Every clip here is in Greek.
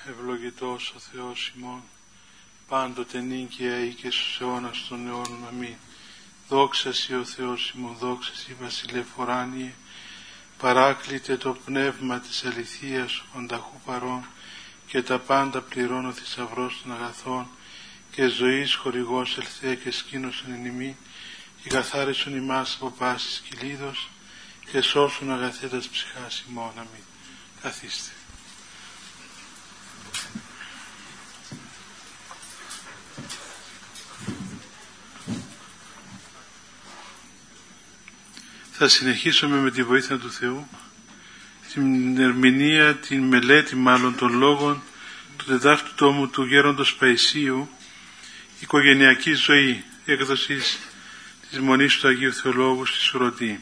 Ευλογητός ο Θεός ημών, πάντοτε νίκαια ή και στους αιώνας των αιώνων. Αμήν. Δόξα Σοι ο Θεός ημών, δόξα Σοι Βασιλεύ ουράνιε, παράκλητε το πνεύμα της αληθείας ο πανταχού παρών και τα πάντα πληρών ο θησαυρός των αγαθών και ζωής χορηγός ελθέ και σκήνωσον εν ημί και καθάρισον ημάς από πάσης κυλίδος και σώσουν αγαθέτας ψυχάς ημών. Αμήν. Καθίστε. Θα συνεχίσουμε με τη βοήθεια του Θεού την ερμηνεία, την μελέτη μάλλον των λόγων του τετάρτου τόμου του Γέροντος Παϊσίου, οικογενειακή ζωή, έκδοσης της Μονής του Αγίου Θεολόγου στη Σουρωτή.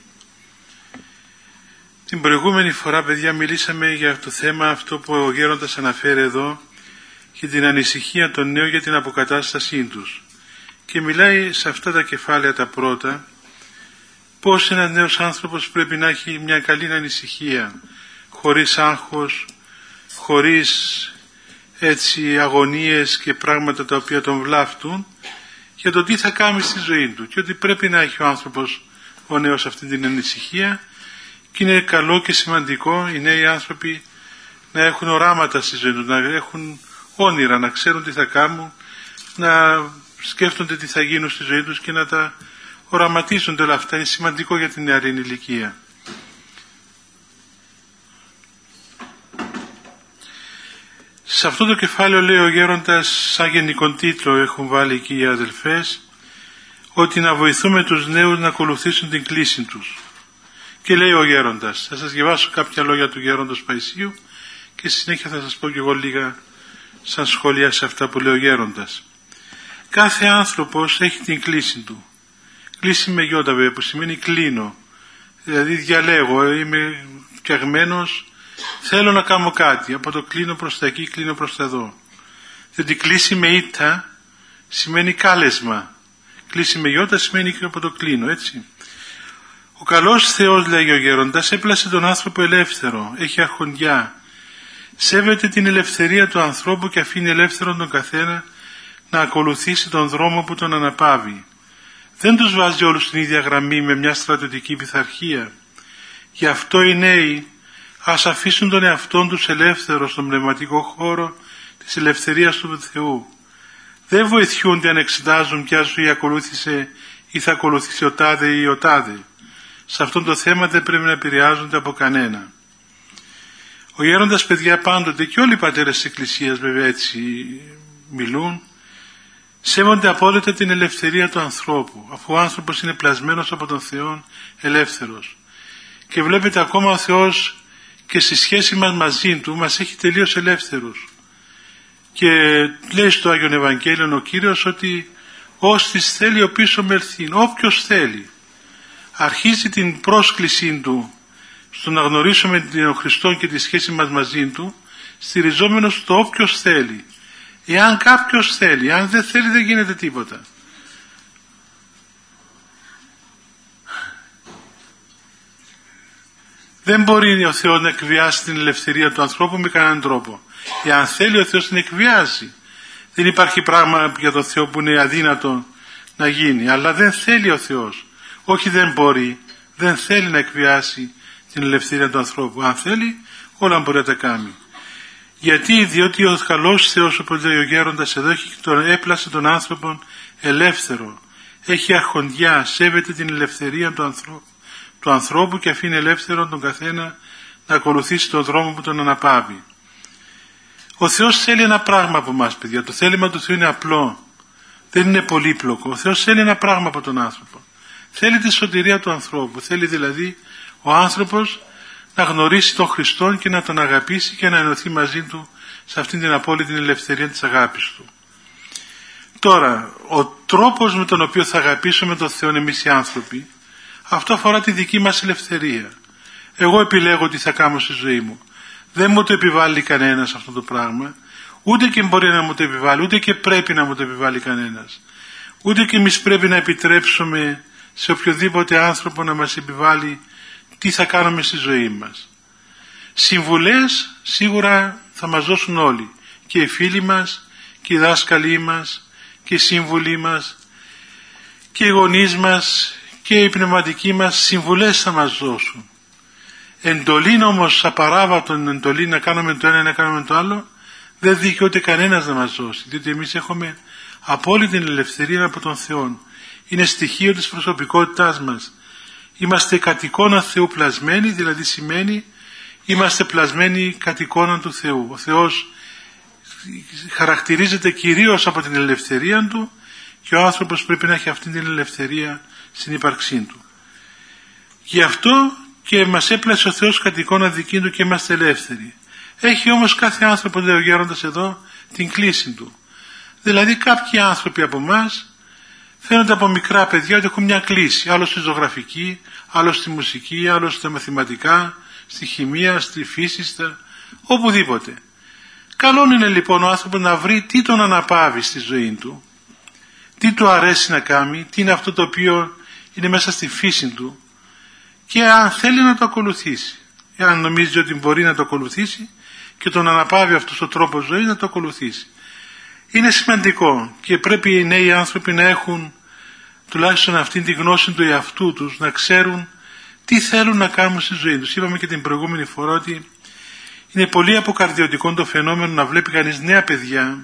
Την προηγούμενη φορά, παιδιά, μιλήσαμε για το θέμα αυτό που ο Γέροντας αναφέρει εδώ και την ανησυχία των νέων για την αποκατάστασή τους, και μιλάει σε αυτά τα κεφάλαια τα πρώτα πώς ένας νέος άνθρωπος πρέπει να έχει μια καλή ανησυχία, χωρίς άγχος, χωρίς έτσι αγωνίες και πράγματα τα οποία τον βλάφτουν, για το τι θα κάνει στη ζωή του, και ότι πρέπει να έχει ο άνθρωπος, ο νέος, αυτή την ανησυχία, και είναι καλό και σημαντικό οι νέοι άνθρωποι να έχουν οράματα στη ζωή τους, να έχουν όνειρα, να ξέρουν τι θα κάνουν, να σκέφτονται τι θα γίνουν στη ζωή τους και να τα οραματίζονται όλα αυτά. Είναι σημαντικό για την νεαρή ηλικία. Σε αυτό το κεφάλαιο λέει ο Γέροντας, σαν γενικό τίτλο έχουν βάλει εκεί οι αδελφές, ότι να βοηθούμε τους νέους να ακολουθήσουν την κλίση τους. Και λέει ο Γέροντας, θα σας διαβάσω κάποια λόγια του Γέροντος Παϊσίου και στη συνέχεια θα σας πω και εγώ λίγα σαν σχόλια σε αυτά που λέει ο Γέροντας. Κάθε άνθρωπος έχει την κλίση του. Κλίση με γιώτα βέβαια, που σημαίνει κλείνω. Δηλαδή διαλέγω, είμαι φτιαγμένος, θέλω να κάνω κάτι. Από το κλείνω προς τα εκεί, κλείνω προς τα εδώ. Διότι κλίση με ήτα σημαίνει κάλεσμα. Κλίση με γιώτα σημαίνει και από το κλείνω, έτσι. Ο καλός Θεός, λέγει ο Γέροντας, έπλασε τον άνθρωπο ελεύθερο, έχει αρχοντιά. Σέβεται την ελευθερία του ανθρώπου και αφήνει ελεύθερον τον καθένα να ακολουθήσει τον δρόμο που τον αναπαύει. Δεν τους βάζει όλους στην ίδια γραμμή με μια στρατιωτική πειθαρχία. Γι' αυτό οι νέοι ας αφήσουν τον εαυτόν τους ελεύθερο στον πνευματικό χώρο της ελευθερίας του Θεού. Δεν βοηθιούνται αν εξετάζουν ποια ζωή ακολούθησε ή θα ακολουθήσει ο τάδε ή ο τάδε. Σε αυτό το θέμα δεν πρέπει να επηρεάζονται από κανένα. Ο Γέροντας, παιδιά, πάντοτε, και όλοι οι πατέρες της Εκκλησίας βέβαια έτσι μιλούν, σέβονται απόλυτα την ελευθερία του ανθρώπου, αφού ο άνθρωπος είναι πλασμένος από τον Θεό ελεύθερος. Και βλέπετε ακόμα ο Θεός και στη σχέση μας μαζί Του μας έχει τελείως ελεύθερους. Και λέει στο Άγιον Ευαγγέλιο ο Κύριος ότι «Ώστις θέλει ο πίσω μελθήν», όποιος θέλει. Αρχίζει την πρόσκλησή Του στο να γνωρίσουμε τον Χριστό και τη σχέση μας μαζί Του, στηριζόμενος στο όποιος θέλει. Εάν κάποιος θέλει, αν δεν θέλει δεν γίνεται τίποτα. Δεν μπορεί ο Θεός να εκβιάσει την ελευθερία του ανθρώπου με κανέναν τρόπο. Εάν θέλει ο Θεός την εκβιάζει. Δεν υπάρχει πράγμα για τον Θεό που είναι αδύνατο να γίνει. Αλλά δεν θέλει ο Θεός. Όχι, δεν μπορεί. Δεν θέλει να εκβιάσει την ελευθερία του ανθρώπου. Αν θέλει, όλα μπορεί να τα κάνει. Γιατί, διότι ο καλός Θεός, όπως λέει ο Γέροντας εδώ, έπλασε τον άνθρωπο ελεύθερο. Έχει αρχοντιά, σέβεται την ελευθερία του ανθρώπου και αφήνει ελεύθερο τον καθένα να ακολουθήσει τον δρόμο που τον αναπαύει. Ο Θεός θέλει ένα πράγμα από εμάς, παιδιά. Το θέλημα του Θεού είναι απλό. Δεν είναι πολύπλοκο. Ο Θεός θέλει ένα πράγμα από τον άνθρωπο. Θέλει τη σωτηρία του ανθρώπου. Θέλει δηλαδή ο άνθρωπος να γνωρίσει τον Χριστόν και να τον αγαπήσει και να ενωθεί μαζί Του σε αυτήν την απόλυτη ελευθερία της αγάπης Του. Τώρα, ο τρόπος με τον οποίο θα αγαπήσουμε τον Θεό εμείς οι άνθρωποι, αυτό αφορά τη δική μας ελευθερία. Εγώ επιλέγω τι θα κάνω στη ζωή μου. Δεν μου το επιβάλλει κανένας αυτό το πράγμα, ούτε και μπορεί να μου το επιβάλλει, ούτε και πρέπει να μου το επιβάλλει κανένας. Ούτε και εμείς πρέπει να επιτρέψουμε σε οποιοδήποτε άνθρωπο να μας επιβάλλει τι θα κάνουμε στη ζωή μας. Συμβουλές σίγουρα θα μας δώσουν όλοι και οι φίλοι μας και οι δάσκαλοι μας και οι σύμβουλοι μας και οι γονείς μας και οι πνευματικοί μας συμβουλές θα μας δώσουν. Εντολή όμως, απαράβατον εντολή να κάνουμε το ένα ή να κάνουμε το άλλο, δεν δικαιούται κανένας να μας δώσει, διότι εμείς έχουμε απόλυτη ελευθερία από τον Θεό. Είναι στοιχείο της προσωπικότητάς μας. Είμαστε κατ' εικόνα Θεού πλασμένοι, δηλαδή σημαίνει είμαστε πλασμένοι κατ' εικόνα του Θεού. Ο Θεός χαρακτηρίζεται κυρίως από την ελευθερία Του και ο άνθρωπος πρέπει να έχει αυτή την ελευθερία στην ύπαρξή του. Γι' αυτό και μας έπλασε ο Θεός κατ' εικόνα δική Του και είμαστε ελεύθεροι. Έχει όμως κάθε άνθρωπο, λέει ο γέροντας εδώ, την κλίση του. Δηλαδή κάποιοι άνθρωποι από εμάς φαίνονται από μικρά παιδιά ότι έχουν μια κλίση. Άλλος στη ζωγραφική, άλλος στη μουσική, άλλος στα μαθηματικά, στη χημεία, στη φύση, οπουδήποτε. Καλό είναι λοιπόν ο άνθρωπος να βρει τι τον αναπαύει στη ζωή του, τι του αρέσει να κάνει, τι είναι αυτό το οποίο είναι μέσα στη φύση του και αν θέλει να το ακολουθήσει. Εάν νομίζει ότι μπορεί να το ακολουθήσει και τον αναπαύει αυτός ο τρόπος ζωής, να το ακολουθήσει. Είναι σημαντικό και πρέπει οι νέοι άνθρωποι να έχουν τουλάχιστον αυτή τη γνώση του εαυτού τους, να ξέρουν τι θέλουν να κάνουν στη ζωή τους. Είπαμε και την προηγούμενη φορά ότι είναι πολύ αποκαρδιωτικό το φαινόμενο να βλέπει κανείς νέα παιδιά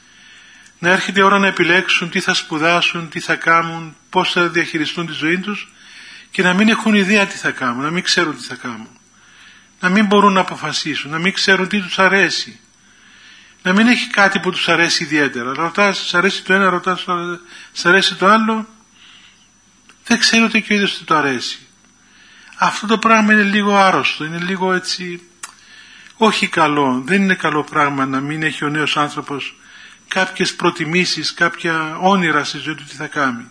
να έρχεται η ώρα να επιλέξουν τι θα σπουδάσουν, τι θα κάνουν, πώς θα διαχειριστούν τη ζωή τους και να μην έχουν ιδέα τι θα κάνουν, να μην ξέρουν τι θα κάνουν, να μην μπορούν να αποφασίσουν, να μην ξέρουν τι τους αρέσει, να μην έχει κάτι που τους αρέσει ιδιαίτερα. Ρωτάς, σας αρέσει το ένα, ρωτάς, σας αρέσει το άλλο, δεν ξέρει ούτε και ο ίδιος τι του αρέσει. Αυτό το πράγμα είναι λίγο άρρωστο, είναι λίγο έτσι, όχι καλό. Δεν είναι καλό πράγμα να μην έχει ο νέος άνθρωπος κάποιες προτιμήσεις, κάποια όνειρα στη ζωή του τι θα κάνει.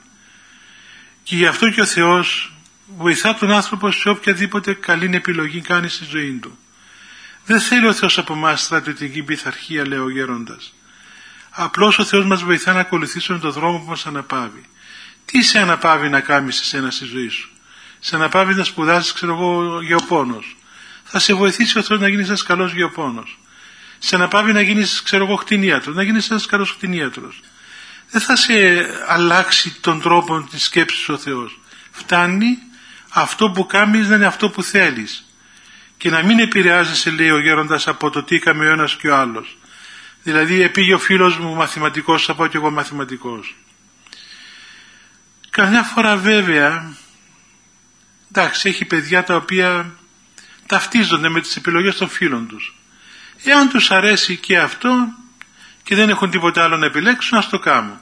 Και γι' αυτό και ο Θεός βοηθά τον άνθρωπο σε οποιαδήποτε καλή επιλογή κάνει στη ζωή του. Δεν θέλει ο Θεός από εμάς στρατιωτική πειθαρχία, λέει ο γέροντας. Απλώς ο Θεός μας βοηθά να ακολουθήσουμε τον δρόμο που μας αναπαύει. Τι σε αναπαύει να κάνεις εσένα στη ζωή σου? Σε αναπαύει να σπουδάσεις, ξέρω εγώ, γεωπόνος. Θα σε βοηθήσει ο Θεός να γίνεις ένας καλός γεωπόνος. Σε αναπαύει να γίνεις, ξέρω εγώ, κτηνίατρος, να γίνεις ένας καλός κτηνίατρος. Δεν θα σε αλλάξει τον τρόπο της σκέψης ο Θεός. Φτάνει αυτό που κάνεις να είναι αυτό που θέλεις. Και να μην επηρεάζεσαι, λέει ο γέροντας, από το τι έκαμε ο ένας και ο άλλος. Δηλαδή πήγε ο φίλος μου μαθηματικός, θα πάω και εγώ μαθηματικός. Καμιά φορά βέβαια, εντάξει, έχει παιδιά τα οποία ταυτίζονται με τις επιλογές των φίλων τους. Εάν τους αρέσει και αυτό και δεν έχουν τίποτα άλλο να επιλέξουν, ας το κάνουν.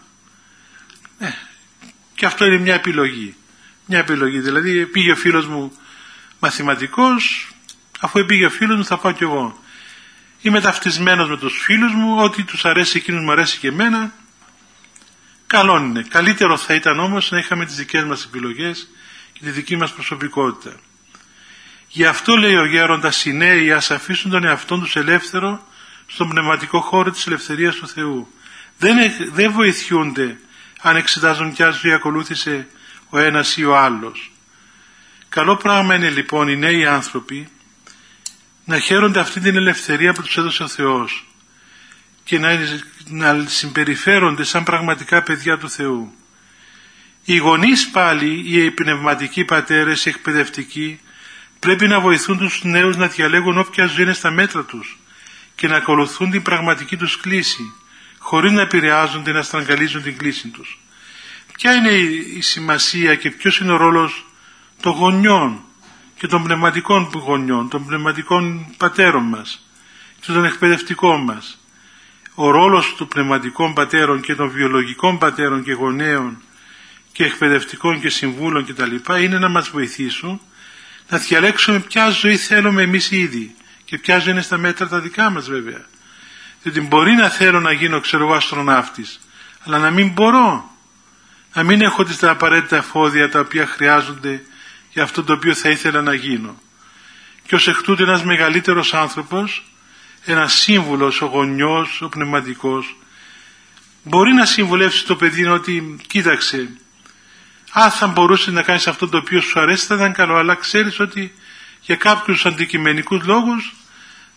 Και αυτό είναι μια επιλογή. Μια επιλογή, δηλαδή πήγε ο φίλος μου μαθηματικός, αφού πήγε ο φίλος μου θα πάω κι εγώ. Είμαι ταυτισμένος με τους φίλους μου, ό,τι τους αρέσει εκείνους μου αρέσει και εμένα. Καλό είναι. Καλύτερο θα ήταν όμως να είχαμε τις δικές μας επιλογές και τη δική μας προσωπικότητα. Γι' αυτό λέει ο γέροντας, οι νέοι ας αφήσουν τον εαυτόν τους ελεύθερο στον πνευματικό χώρο της ελευθερίας του Θεού. Δεν βοηθιούνται αν εξετάζουν ποια ζωή ακολούθησε ο ένας ή ο άλλος. Καλό πράγμα είναι λοιπόν οι νέοι άνθρωποι να χαίρονται αυτή την ελευθερία που τους έδωσε ο Θεός και να συμπεριφέρονται σαν πραγματικά παιδιά του Θεού. Οι γονείς πάλι, οι πνευματικοί πατέρες, οι εκπαιδευτικοί, πρέπει να βοηθούν τους νέους να διαλέγουν όποια ζωή είναι στα μέτρα τους και να ακολουθούν την πραγματική τους κλίση, χωρίς να επηρεάζονται, να στραγγαλίζουν την κλίση τους. Ποια είναι η σημασία και ποιος είναι ο ρόλος των γονιών και των πνευματικών γονιών, των πνευματικών πατέρων μας και των εκπαιδευτικών μας? Ο ρόλος των πνευματικών πατέρων και των βιολογικών πατέρων και γονέων και εκπαιδευτικών και συμβούλων κτλ. Είναι να μας βοηθήσουν να διαλέξουμε ποια ζωή θέλουμε εμείς ήδη και ποια ζωή είναι στα μέτρα τα δικά μας βέβαια. Διότι μπορεί να θέλω να γίνω, ξέρω εγώ, αστροναύτης, αλλά να μην μπορώ, να μην έχω τα απαραίτητα εφόδια τα οποία χρειάζονται για αυτό το οποίο θα ήθελα να γίνω. Και ως εκ τούτου ένας μεγαλύτερος άνθρωπος, ένας σύμβουλος, ο γονιός, ο πνευματικός, μπορεί να συμβουλεύσει το παιδί ότι κοίταξε, αν θα μπορούσε να κάνεις αυτό το οποίο σου αρέσει θα ήταν καλό, αλλά ξέρεις ότι για κάποιους αντικειμενικούς λόγους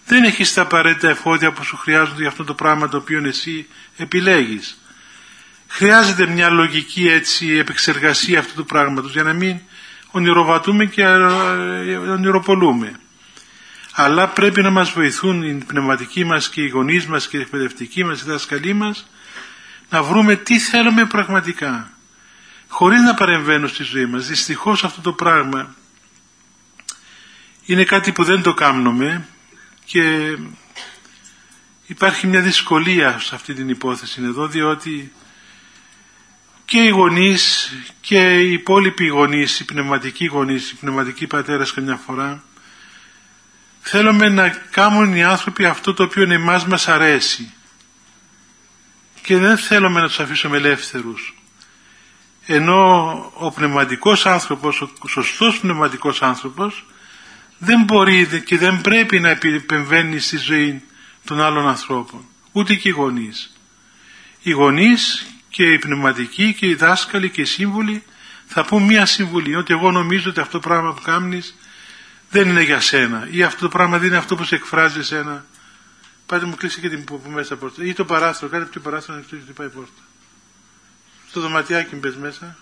Δεν έχεις τα απαραίτητα εφόδια που σου χρειάζονται για αυτό το πράγμα το οποίο εσύ επιλέγεις. Χρειάζεται μια λογική έτσι επεξεργασία αυτού του πράγματος για να μην ονειροβατούμε και ονειροπολούμε. Αλλά πρέπει να μας βοηθούν οι πνευματικοί μας και οι γονείς μας και οι εκπαιδευτικοί μας, οι δάσκαλοι μας, να βρούμε τι θέλουμε πραγματικά, χωρίς να παρεμβαίνουν στη ζωή μας. Δυστυχώς αυτό το πράγμα είναι κάτι που δεν το κάνουμε και υπάρχει μια δυσκολία σε αυτή την υπόθεση εδώ, διότι και οι γονείς και οι υπόλοιποι γονείς, οι πνευματικοί πατέρες καμιά φορά, θέλουμε να κάνουν οι άνθρωποι αυτό το οποίο εμάς μας αρέσει και δεν θέλουμε να τους αφήσουμε ελεύθερους. Ενώ ο πνευματικός άνθρωπος, ο σωστός πνευματικός άνθρωπος δεν μπορεί και δεν πρέπει να επεμβαίνει στη ζωή των άλλων ανθρώπων, ούτε και οι γονείς. Οι γονείς και οι πνευματικοί και οι δάσκαλοι και οι σύμβουλοι θα πούν μία συμβουλή, ότι εγώ νομίζω ότι αυτό το πράγμα που κάνεις δεν είναι για σένα, ή αυτό το πράγμα δεν είναι αυτό που σε εκφράζει εσένα. Πάτε μου κλείσει και την που μέσα πόρτα, ή το παράθυρο, κάτι από το παράθυρο να κλείσει πάει πόρτα. Στο δωματιάκι μπες μέσα.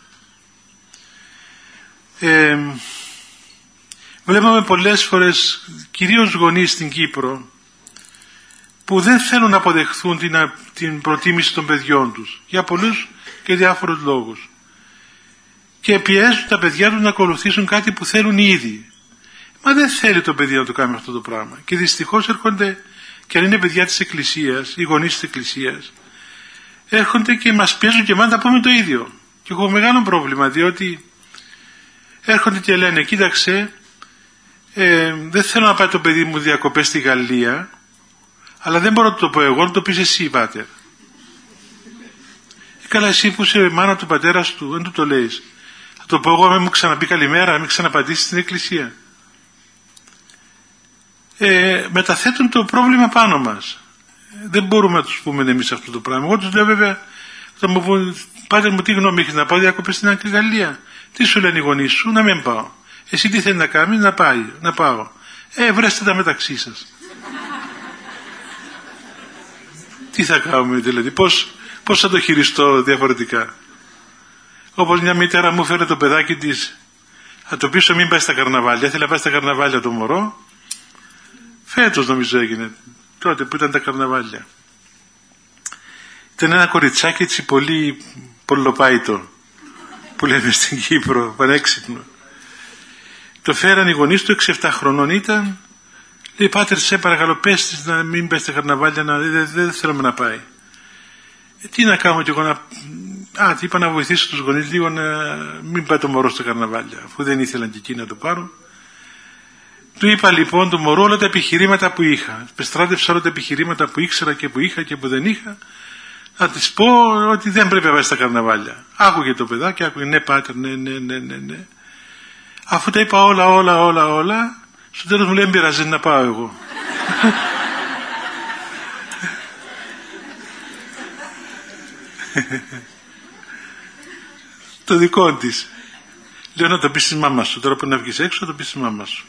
Βλέπαμε πολλές φορές, κυρίως γονείς στην Κύπρο, που δεν θέλουν να αποδεχθούν την προτίμηση των παιδιών τους, για πολλούς και διάφορους λόγους. Και πιέζουν τα παιδιά τους να ακολουθήσουν κάτι που θέλουν ήδη. Μα δεν θέλει το παιδί να το κάνει αυτό το πράγμα. Και δυστυχώς έρχονται, και αν είναι παιδιά της Εκκλησίας, οι γονείς της Εκκλησίας, έρχονται και μας πιέζουν και εμάς να πούμε το ίδιο. Και έχω μεγάλο πρόβλημα, διότι έρχονται και λένε, κοίταξε, δεν θέλω να πάει το παιδί μου διακοπές στη Γαλλία, αλλά δεν μπορώ να το πω εγώ, να το πεις εσύ, πάτερ. Καλά, εσύ που είσαι μάνα του πατέρα του, δεν του το λέεις. Θα το πω εγώ, να μην μου ξαναπεί καλημέρα, να μην ξαναπατήσει στην Εκκλησία. Μεταθέτουν το πρόβλημα πάνω μας. Δεν μπορούμε να τους πούμε εμείς αυτό το πράγμα. Εγώ τους λέω βέβαια, θα μου πούν, πάτερ μου, τι γνώμη έχεις, να πάω διακοπές στην Γαλλία? Τι σου λένε οι γονείς σου? Να μην πάω. Εσύ τι θέλει να κάνεις? Να πάω. Βρέστε τα μεταξύ σας. Τι θα κάνουμε δηλαδή, πώς θα το χειριστώ διαφορετικά? Όπως μια μητέρα μου φέρε το παιδάκι της, θα το πείσω μην πάει στα καρναβάλια, θέλει να πάει στα καρναβάλια το μωρό, φέτος νομίζω έγινε, τότε που ήταν τα καρναβάλια. Ήταν ένα κοριτσάκι έτσι πολύ πολλοπάιτο, που λέμε στην Κύπρο, πανέξυπνο. Το φέραν οι γονείς του, 6-7 χρονών ήταν. Λέει, πάτερ, σε παρακαλώ, πες της να μην πάει στα καρναβάλια, δεν θέλουμε να πάει. Τι να κάνω κι εγώ είπα να βοηθήσω τους γονείς λίγο να μην πάει το μωρό στα καρναβάλια, αφού δεν ήθελαν και εκεί να το πάρουν. Του είπα λοιπόν το μωρό όλα τα επιχειρήματα που είχα. Πεστράτευσα όλα τα επιχειρήματα που ήξερα και που είχα και που δεν είχα. Να της πω ότι δεν πρέπει να πάει στα καρναβάλια. Άκουγε το παιδάκι, άκουγε ναι πάτερ, ναι. Αφού τα είπα όλα, στο τέλος μου λέει, πειράζει να πάω εγώ. Το δικό της. Λέω να το πεις στη μάμα σου. Τώρα που να βγεις έξω, να το πεις στη μάμα σου.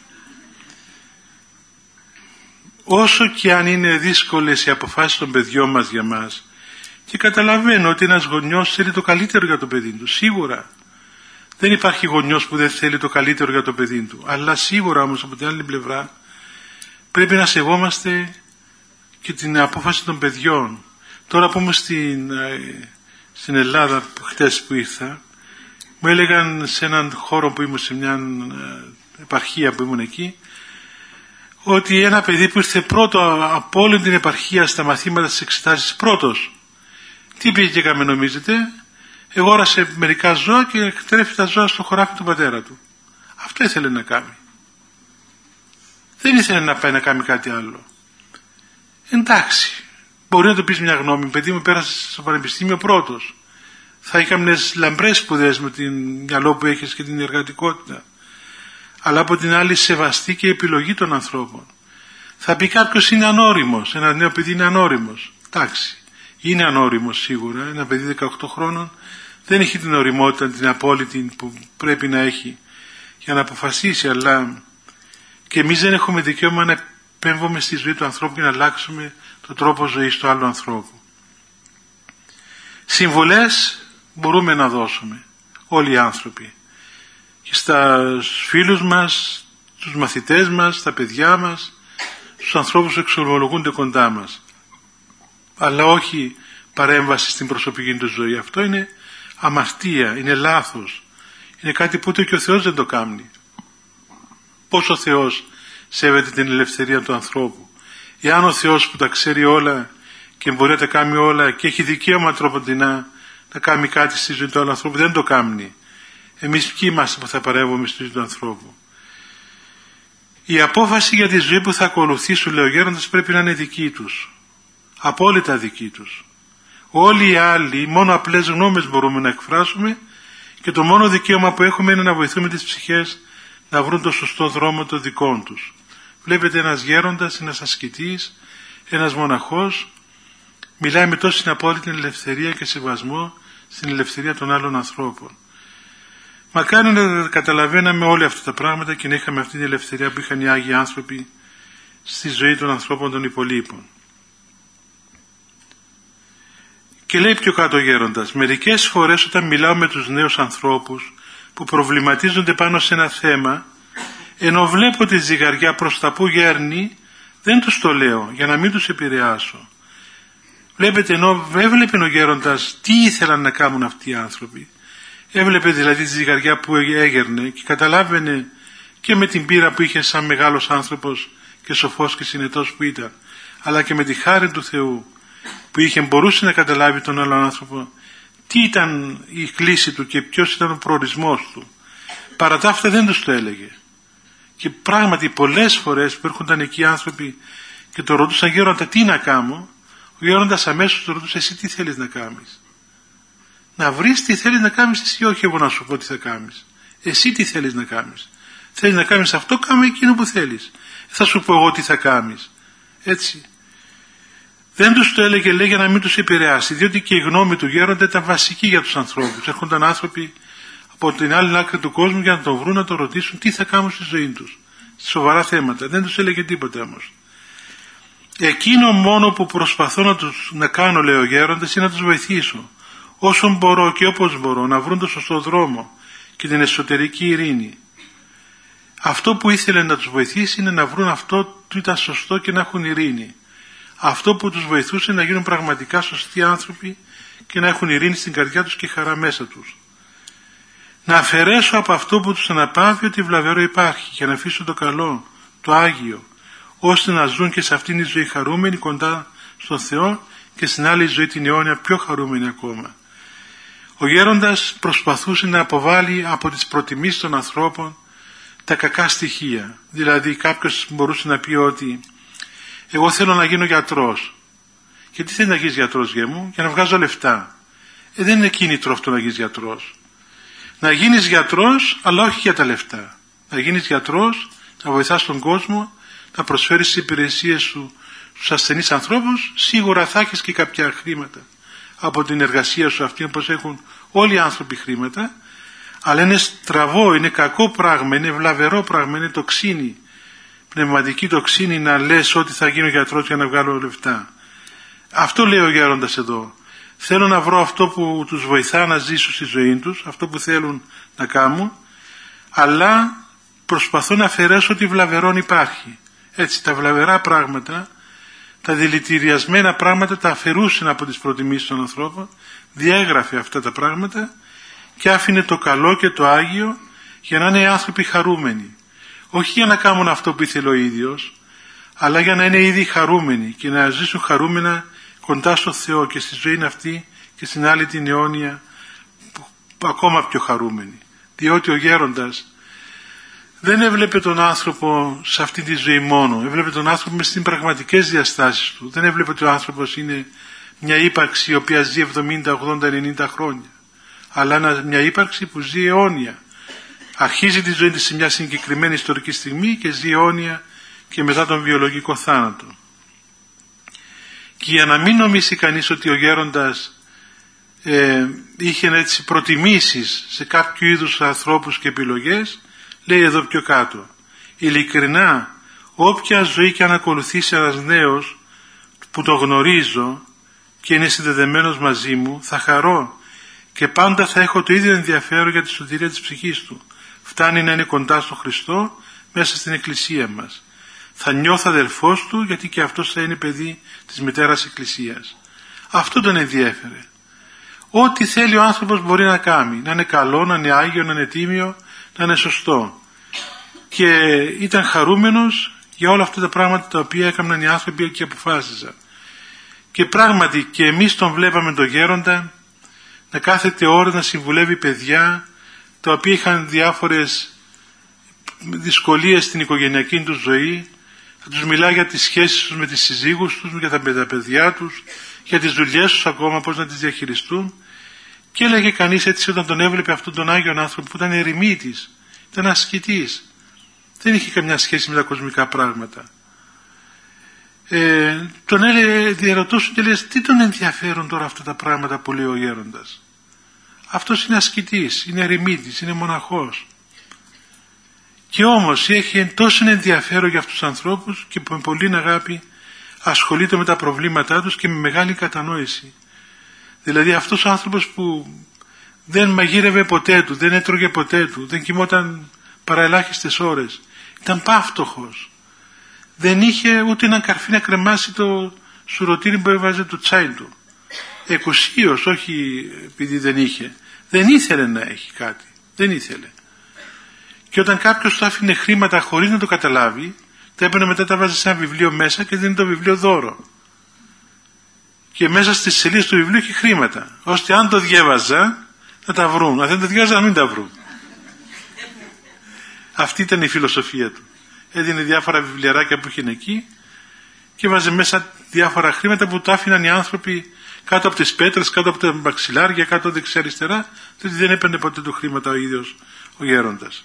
Όσο και αν είναι δύσκολες οι αποφάσεις των παιδιών μας για μας, και καταλαβαίνω ότι ένας γονιός θέλει το καλύτερο για το παιδί του, σίγουρα. Δεν υπάρχει γονιός που δεν θέλει το καλύτερο για το παιδί του. Αλλά σίγουρα όμως από την άλλη πλευρά πρέπει να σεβόμαστε και την απόφαση των παιδιών. Τώρα που είμαι στην Ελλάδα, χτες που ήρθα, μου έλεγαν σε έναν χώρο που ήμουν, σε μια επαρχία που ήμουν εκεί, ότι ένα παιδί που ήρθε πρώτο από όλη την επαρχία στα μαθήματα στις εξετάσεις, πρώτος, τι πήγε και έκαμε νομίζετε? Εγόρασε μερικά ζώα και εκτρέφει τα ζώα στο χωράφι του πατέρα του. Αυτό ήθελε να κάνει. Δεν ήθελε να πάει να κάνει κάτι άλλο. Εντάξει, μπορεί να το πεις μια γνώμη. Παιδί μου πέρασε στο πανεπιστήμιο πρώτος. Θα είχαμε λαμπρές σπουδές με την μυαλό που έχεις και την εργατικότητα. Αλλά από την άλλη σεβαστή και επιλογή των ανθρώπων. Θα πει κάποιος είναι ανώριμος. Ένα νέο παιδί είναι ανώριμος. Εντάξει, είναι ανώριμος σίγουρα. Ένα παιδί 18 χρόνων δεν έχει την ωριμότητα, την απόλυτη που πρέπει να έχει για να αποφασίσει, αλλά και εμείς δεν έχουμε δικαίωμα να επέμβουμε στη ζωή του ανθρώπου και να αλλάξουμε τον τρόπο ζωής του άλλου ανθρώπου. Συμβουλές μπορούμε να δώσουμε όλοι οι άνθρωποι, και στους φίλους μας, στους μαθητές μας, στα παιδιά μας, στους ανθρώπους που εξομολογούνται κοντά μας, αλλά όχι παρέμβαση στην προσωπική του ζωή. Αυτό είναι αμαρτία, είναι λάθος, είναι κάτι που ούτε και ο Θεός δεν το κάνει. Πώς ο Θεός σέβεται την ελευθερία του ανθρώπου? Εάν ο Θεός που τα ξέρει όλα και μπορεί να τα κάνει όλα και έχει δικαίωμα τροποντινά να κάνει κάτι στη ζωή του άλλου ανθρώπου, δεν το κάνει, εμείς ποιοι είμαστε που θα παρέμβουμε στη ζωή του ανθρώπου? Η απόφαση για τη ζωή που θα ακολουθήσουν, λέει ο γέροντας, πρέπει να είναι δική τους, απόλυτα δική τους. Όλοι οι άλλοι μόνο απλές γνώμες μπορούμε να εκφράσουμε, και το μόνο δικαίωμα που έχουμε είναι να βοηθούμε τις ψυχές να βρουν το σωστό δρόμο των δικών τους. Βλέπετε, ένας γέροντας, ένας ασκητής, ένας μοναχός μιλάει με τόση απόλυτη ελευθερία και σεβασμό στην ελευθερία των άλλων ανθρώπων. Μακάρι να καταλαβαίναμε όλα αυτά τα πράγματα και να είχαμε αυτή την ελευθερία που είχαν οι Άγιοι άνθρωποι στη ζωή των ανθρώπων των υπολείπων. Και λέει πιο κάτω ο γέροντας, μερικές φορές όταν μιλάω με τους νέους ανθρώπους που προβληματίζονται πάνω σε ένα θέμα, ενώ βλέπω τη ζυγαριά προς τα που γέρνει, δεν τους το λέω για να μην τους επηρεάσω. Βλέπετε, ενώ έβλεπε ο γέροντας τι ήθελαν να κάνουν αυτοί οι άνθρωποι, έβλεπε δηλαδή τη ζυγαριά που έγερνε και καταλάβαινε και με την πείρα που είχε σαν μεγάλος άνθρωπος και σοφός και συνετός που ήταν, αλλά και με τη χάρη του Θεού που είχε, μπορούσε να καταλάβει τον άλλον άνθρωπο τι ήταν η κλίση του και ποιος ήταν ο προορισμός του. Παρά τα αυτά δεν τους το έλεγε. Και πράγματι πολλές φορές που έρχονταν εκεί άνθρωποι και το ρωτούσαν, γέροντα, τι να κάνω, ο γέροντας αμέσως το ρωτούσε, εσύ τι θέλεις να κάνεις? Να βρεις τι θέλεις να κάνεις εσύ, όχι εγώ να σου πω τι θα κάνεις. Εσύ τι θέλεις να κάνεις? Θέλεις να κάνεις αυτό, κάμε εκείνο που θέλεις. Θα σου πω εγώ τι θα κάνεις. Έτσι. Δεν τους το έλεγε, λέει, για να μην τους επηρεάσει, διότι και η γνώμη του γέροντα ήταν βασική για τους ανθρώπους. Έρχονταν άνθρωποι από την άλλη άκρη του κόσμου για να τον βρουν, να τον ρωτήσουν τι θα κάνουν στη ζωή τους, σε σοβαρά θέματα. Δεν τους έλεγε τίποτα όμως. Εκείνο μόνο που προσπαθώ να κάνω, λέει ο γέροντας, είναι να τους βοηθήσω όσο μπορώ και όπως μπορώ να βρουν το σωστό δρόμο και την εσωτερική ειρήνη. Αυτό που ήθελε να τους βοηθήσει είναι να βρουν αυτό που ήταν σωστό και να έχουν ειρήνη. Αυτό που τους βοηθούσε να γίνουν πραγματικά σωστοί άνθρωποι και να έχουν ειρήνη στην καρδιά τους και χαρά μέσα τους. Να αφαιρέσω από αυτό που τους αναπαύει ότι βλαβερό υπάρχει και να αφήσω το καλό, το Άγιο, ώστε να ζουν και σε αυτήν τη ζωή χαρούμενοι κοντά στον Θεό και στην άλλη ζωή την αιώνια πιο χαρούμενη ακόμα. Ο γέροντας προσπαθούσε να αποβάλει από τις προτιμήσεις των ανθρώπων τα κακά στοιχεία. Δηλαδή κάποιος μπορούσε να πει ότι εγώ θέλω να γίνω γιατρός. Και τι θέλει να γίνεις γιατρός, γέ μου? Για να βγάζω λεφτά. Δεν είναι κίνητρο αυτό να γίνεις γιατρός. Να γίνεις γιατρός, αλλά όχι για τα λεφτά. Να γίνεις γιατρός, να βοηθάς τον κόσμο, να προσφέρεις τις υπηρεσίες σου στους ασθενείς ανθρώπους, σίγουρα θα έχεις και κάποια χρήματα από την εργασία σου αυτή, όπως έχουν όλοι οι άνθρωποι χρήματα, αλλά είναι στραβό, είναι κακό πράγμα, είναι βλαβερό πράγμα, είναι τοξίνη, πνευματική τοξίνη να λες ότι θα γίνω γιατρός για να βγάλω λεφτά. Αυτό λέει ο γέροντας εδώ. Θέλω να βρω αυτό που τους βοηθά να ζήσουν στη ζωή τους, αυτό που θέλουν να κάνουν, αλλά προσπαθώ να αφαιρέσω ότι βλαβερόν υπάρχει. Έτσι, τα βλαβερά πράγματα, τα δηλητηριασμένα πράγματα τα αφαιρούσαν από τις προτιμήσεις των ανθρώπων, διέγραφε αυτά τα πράγματα και άφηνε το καλό και το Άγιο για να είναι οι άνθρωποι χαρούμενοι. Όχι για να κάνουν αυτό που ήθελε ο ίδιος, αλλά για να είναι ήδη χαρούμενοι και να ζήσουν χαρούμενα κοντά στο Θεό και στη ζωή αυτή και στην άλλη την αιώνια ακόμα πιο χαρούμενοι. Διότι ο γέροντας δεν έβλεπε τον άνθρωπο σε αυτή τη ζωή μόνο, έβλεπε τον άνθρωπο μες στις πραγματικές διαστάσεις του. Δεν έβλεπε ότι ο άνθρωπος είναι μια ύπαρξη η οποία ζει 70, 80, 90 χρόνια, αλλά μια ύπαρξη που ζει αιώνια. Αρχίζει τη ζωή της σε μια συγκεκριμένη ιστορική στιγμή και ζει αιώνια και μετά τον βιολογικό θάνατο. Και για να μην νομίσει κανείς ότι ο γέροντας είχε έτσι προτιμήσεις σε κάποιο είδους ανθρώπους και επιλογές, λέει εδώ πιο κάτω, ειλικρινά Όποια ζωή και αν ακολουθήσει ένας νέος που το γνωρίζω και είναι συνδεδεμένος μαζί μου, θα χαρώ και πάντα θα έχω το ίδιο ενδιαφέρον για τη σωτηρία της ψυχής του. Φτάνει να είναι κοντά στον Χριστό μέσα στην Εκκλησία μας. Θα νιώθω αδελφός του, γιατί και αυτός θα είναι παιδί της Μητέρας Εκκλησίας. Αυτό τον ενδιέφερε. Ό,τι θέλει ο άνθρωπος μπορεί να κάνει. Να είναι καλό, να είναι άγιο, να είναι τίμιο, να είναι σωστό. Και ήταν χαρούμενος για όλα αυτά τα πράγματα τα οποία έκαναν οι άνθρωποι και αποφάσιζαν. Και πράγματι και εμείς τον βλέπαμε τον γέροντα να κάθεται ώρα να συμβουλεύει παιδιά τα οποία είχαν διάφορες δυσκολίες στην οικογενειακή τους ζωή, θα τους μιλάει για τις σχέσεις τους με τις συζύγους τους, για τα παιδιά τους, για τις δουλειές τους ακόμα, πώς να τις διαχειριστούν. Και έλεγε κανείς έτσι όταν τον έβλεπε αυτόν τον Άγιον άνθρωπο που ήταν ερημίτης, ήταν ασκητής, δεν είχε καμιά σχέση με τα κοσμικά πράγματα. Τον διαρωτούσαν και λέει, τι τον ενδιαφέρουν τώρα αυτά τα πράγματα που λέει ο γέροντας. Αυτός είναι ασκητής, είναι ερημίτης, είναι μοναχός. Και όμως έχει τόσο ενδιαφέρον για αυτούς τους ανθρώπους και με πολλή αγάπη ασχολείται με τα προβλήματά τους και με μεγάλη κατανόηση. Δηλαδή αυτός ο άνθρωπος που δεν μαγείρευε ποτέ του, δεν έτρωγε ποτέ του, δεν κοιμόταν παρά ελάχιστες ώρες, ήταν πάυτοχος. Δεν είχε ούτε έναν καρφί να κρεμάσει το σουρωτήρι που έβαζε το τσάι του. Εκουσίως, όχι επειδή δεν είχε. Δεν ήθελε να έχει κάτι. Δεν ήθελε. Και όταν κάποιος του άφηνε χρήματα χωρίς να το καταλάβει, τα έπαιρνε μετά, τα βάζε σε ένα βιβλίο μέσα και δίνει το βιβλίο δώρο. Και μέσα στις σελίδες του βιβλίου είχε χρήματα, ώστε αν το διέβαζα να τα βρουν. Αν δεν το διάβαζα να μην τα βρουν. Αυτή ήταν η φιλοσοφία του. Έδινε διάφορα βιβλιαράκια που είχε εκεί και βάζε μέσα διάφορα χρήματα που τα άφηναν οι άνθρωποι κάτω από τις πέτρες, κάτω από τα μαξιλάρια, κάτω δεξιά-αριστερά, δηλαδή δεν έπαιρνε ποτέ το χρήματα ο ίδιος ο γέροντας.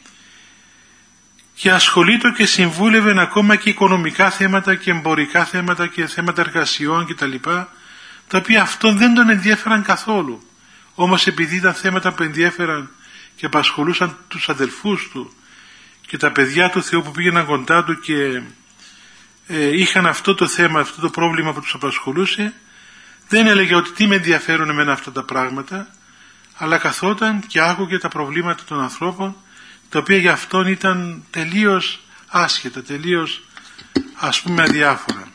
Και ασχολείται και συμβούλευε ακόμα και οικονομικά θέματα και εμπορικά θέματα και θέματα εργασιών κτλ. Τα οποία αυτόν δεν τον ενδιέφεραν καθόλου. Όμως επειδή ήταν θέματα που ενδιέφεραν και απασχολούσαν τους αδελφούς του και τα παιδιά του Θεού που πήγαιναν κοντά του και είχαν αυτό το θέμα, αυτό το πρόβλημα που τους απασχολούσε, δεν έλεγε ότι τι με ενδιαφέρουν εμένα αυτά τα πράγματα, αλλά καθόταν και άκουγε τα προβλήματα των ανθρώπων, τα οποία για αυτόν ήταν τελείως άσχετα, τελείως ας πούμε αδιάφορα.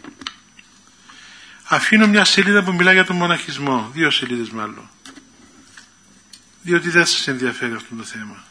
Αφήνω μια σελίδα που μιλάει για τον μοναχισμό, 2 σελίδες μάλλον, διότι δεν σας ενδιαφέρει αυτό το θέμα.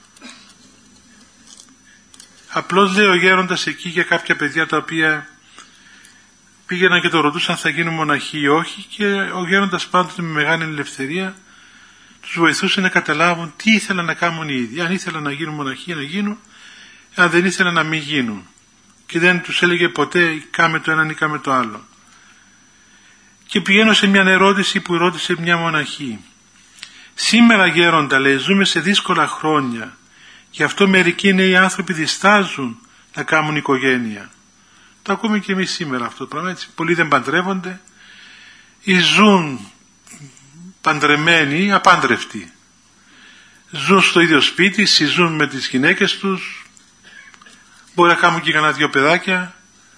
Απλώς λέει ο γέροντας εκεί για κάποια παιδιά τα οποία πήγαιναν και το ρωτούσαν θα γίνουν μοναχοί ή όχι, και ο γέροντας πάντοτε με μεγάλη ελευθερία τους βοηθούσε να καταλάβουν τι ήθελαν να κάνουν οι ίδιοι. Αν ήθελαν να γίνουν μοναχοί να γίνουν, αν δεν ήθελαν να μην γίνουν. Και δεν τους έλεγε ποτέ κάμε το έναν ή κάμε το άλλο. Και πηγαίνω σε μια ερώτηση που ρώτησε μια μοναχή. Σήμερα γέροντα, λέει, ζούμε σε δύσκολα χρόνια. Γι' αυτό μερικοί νέοι άνθρωποι διστάζουν να κάνουν οικογένεια. Το ακούμε και εμείς σήμερα αυτό το πράγμα, έτσι. Πολλοί δεν παντρεύονται ή ζουν παντρεμένοι, απάντρευτοι. Ζουν στο ίδιο σπίτι, συζούν με τις γυναίκες τους, μπορεί να κάνουν και κανένα 2 παιδάκια.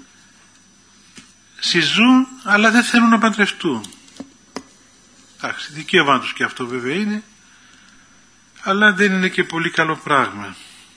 Συζούν, αλλά δεν θέλουν να παντρευτούν. Εντάξει, δικαίωμα τους και αυτό βέβαια είναι, αλλά δεν είναι και πολύ καλό πράγμα.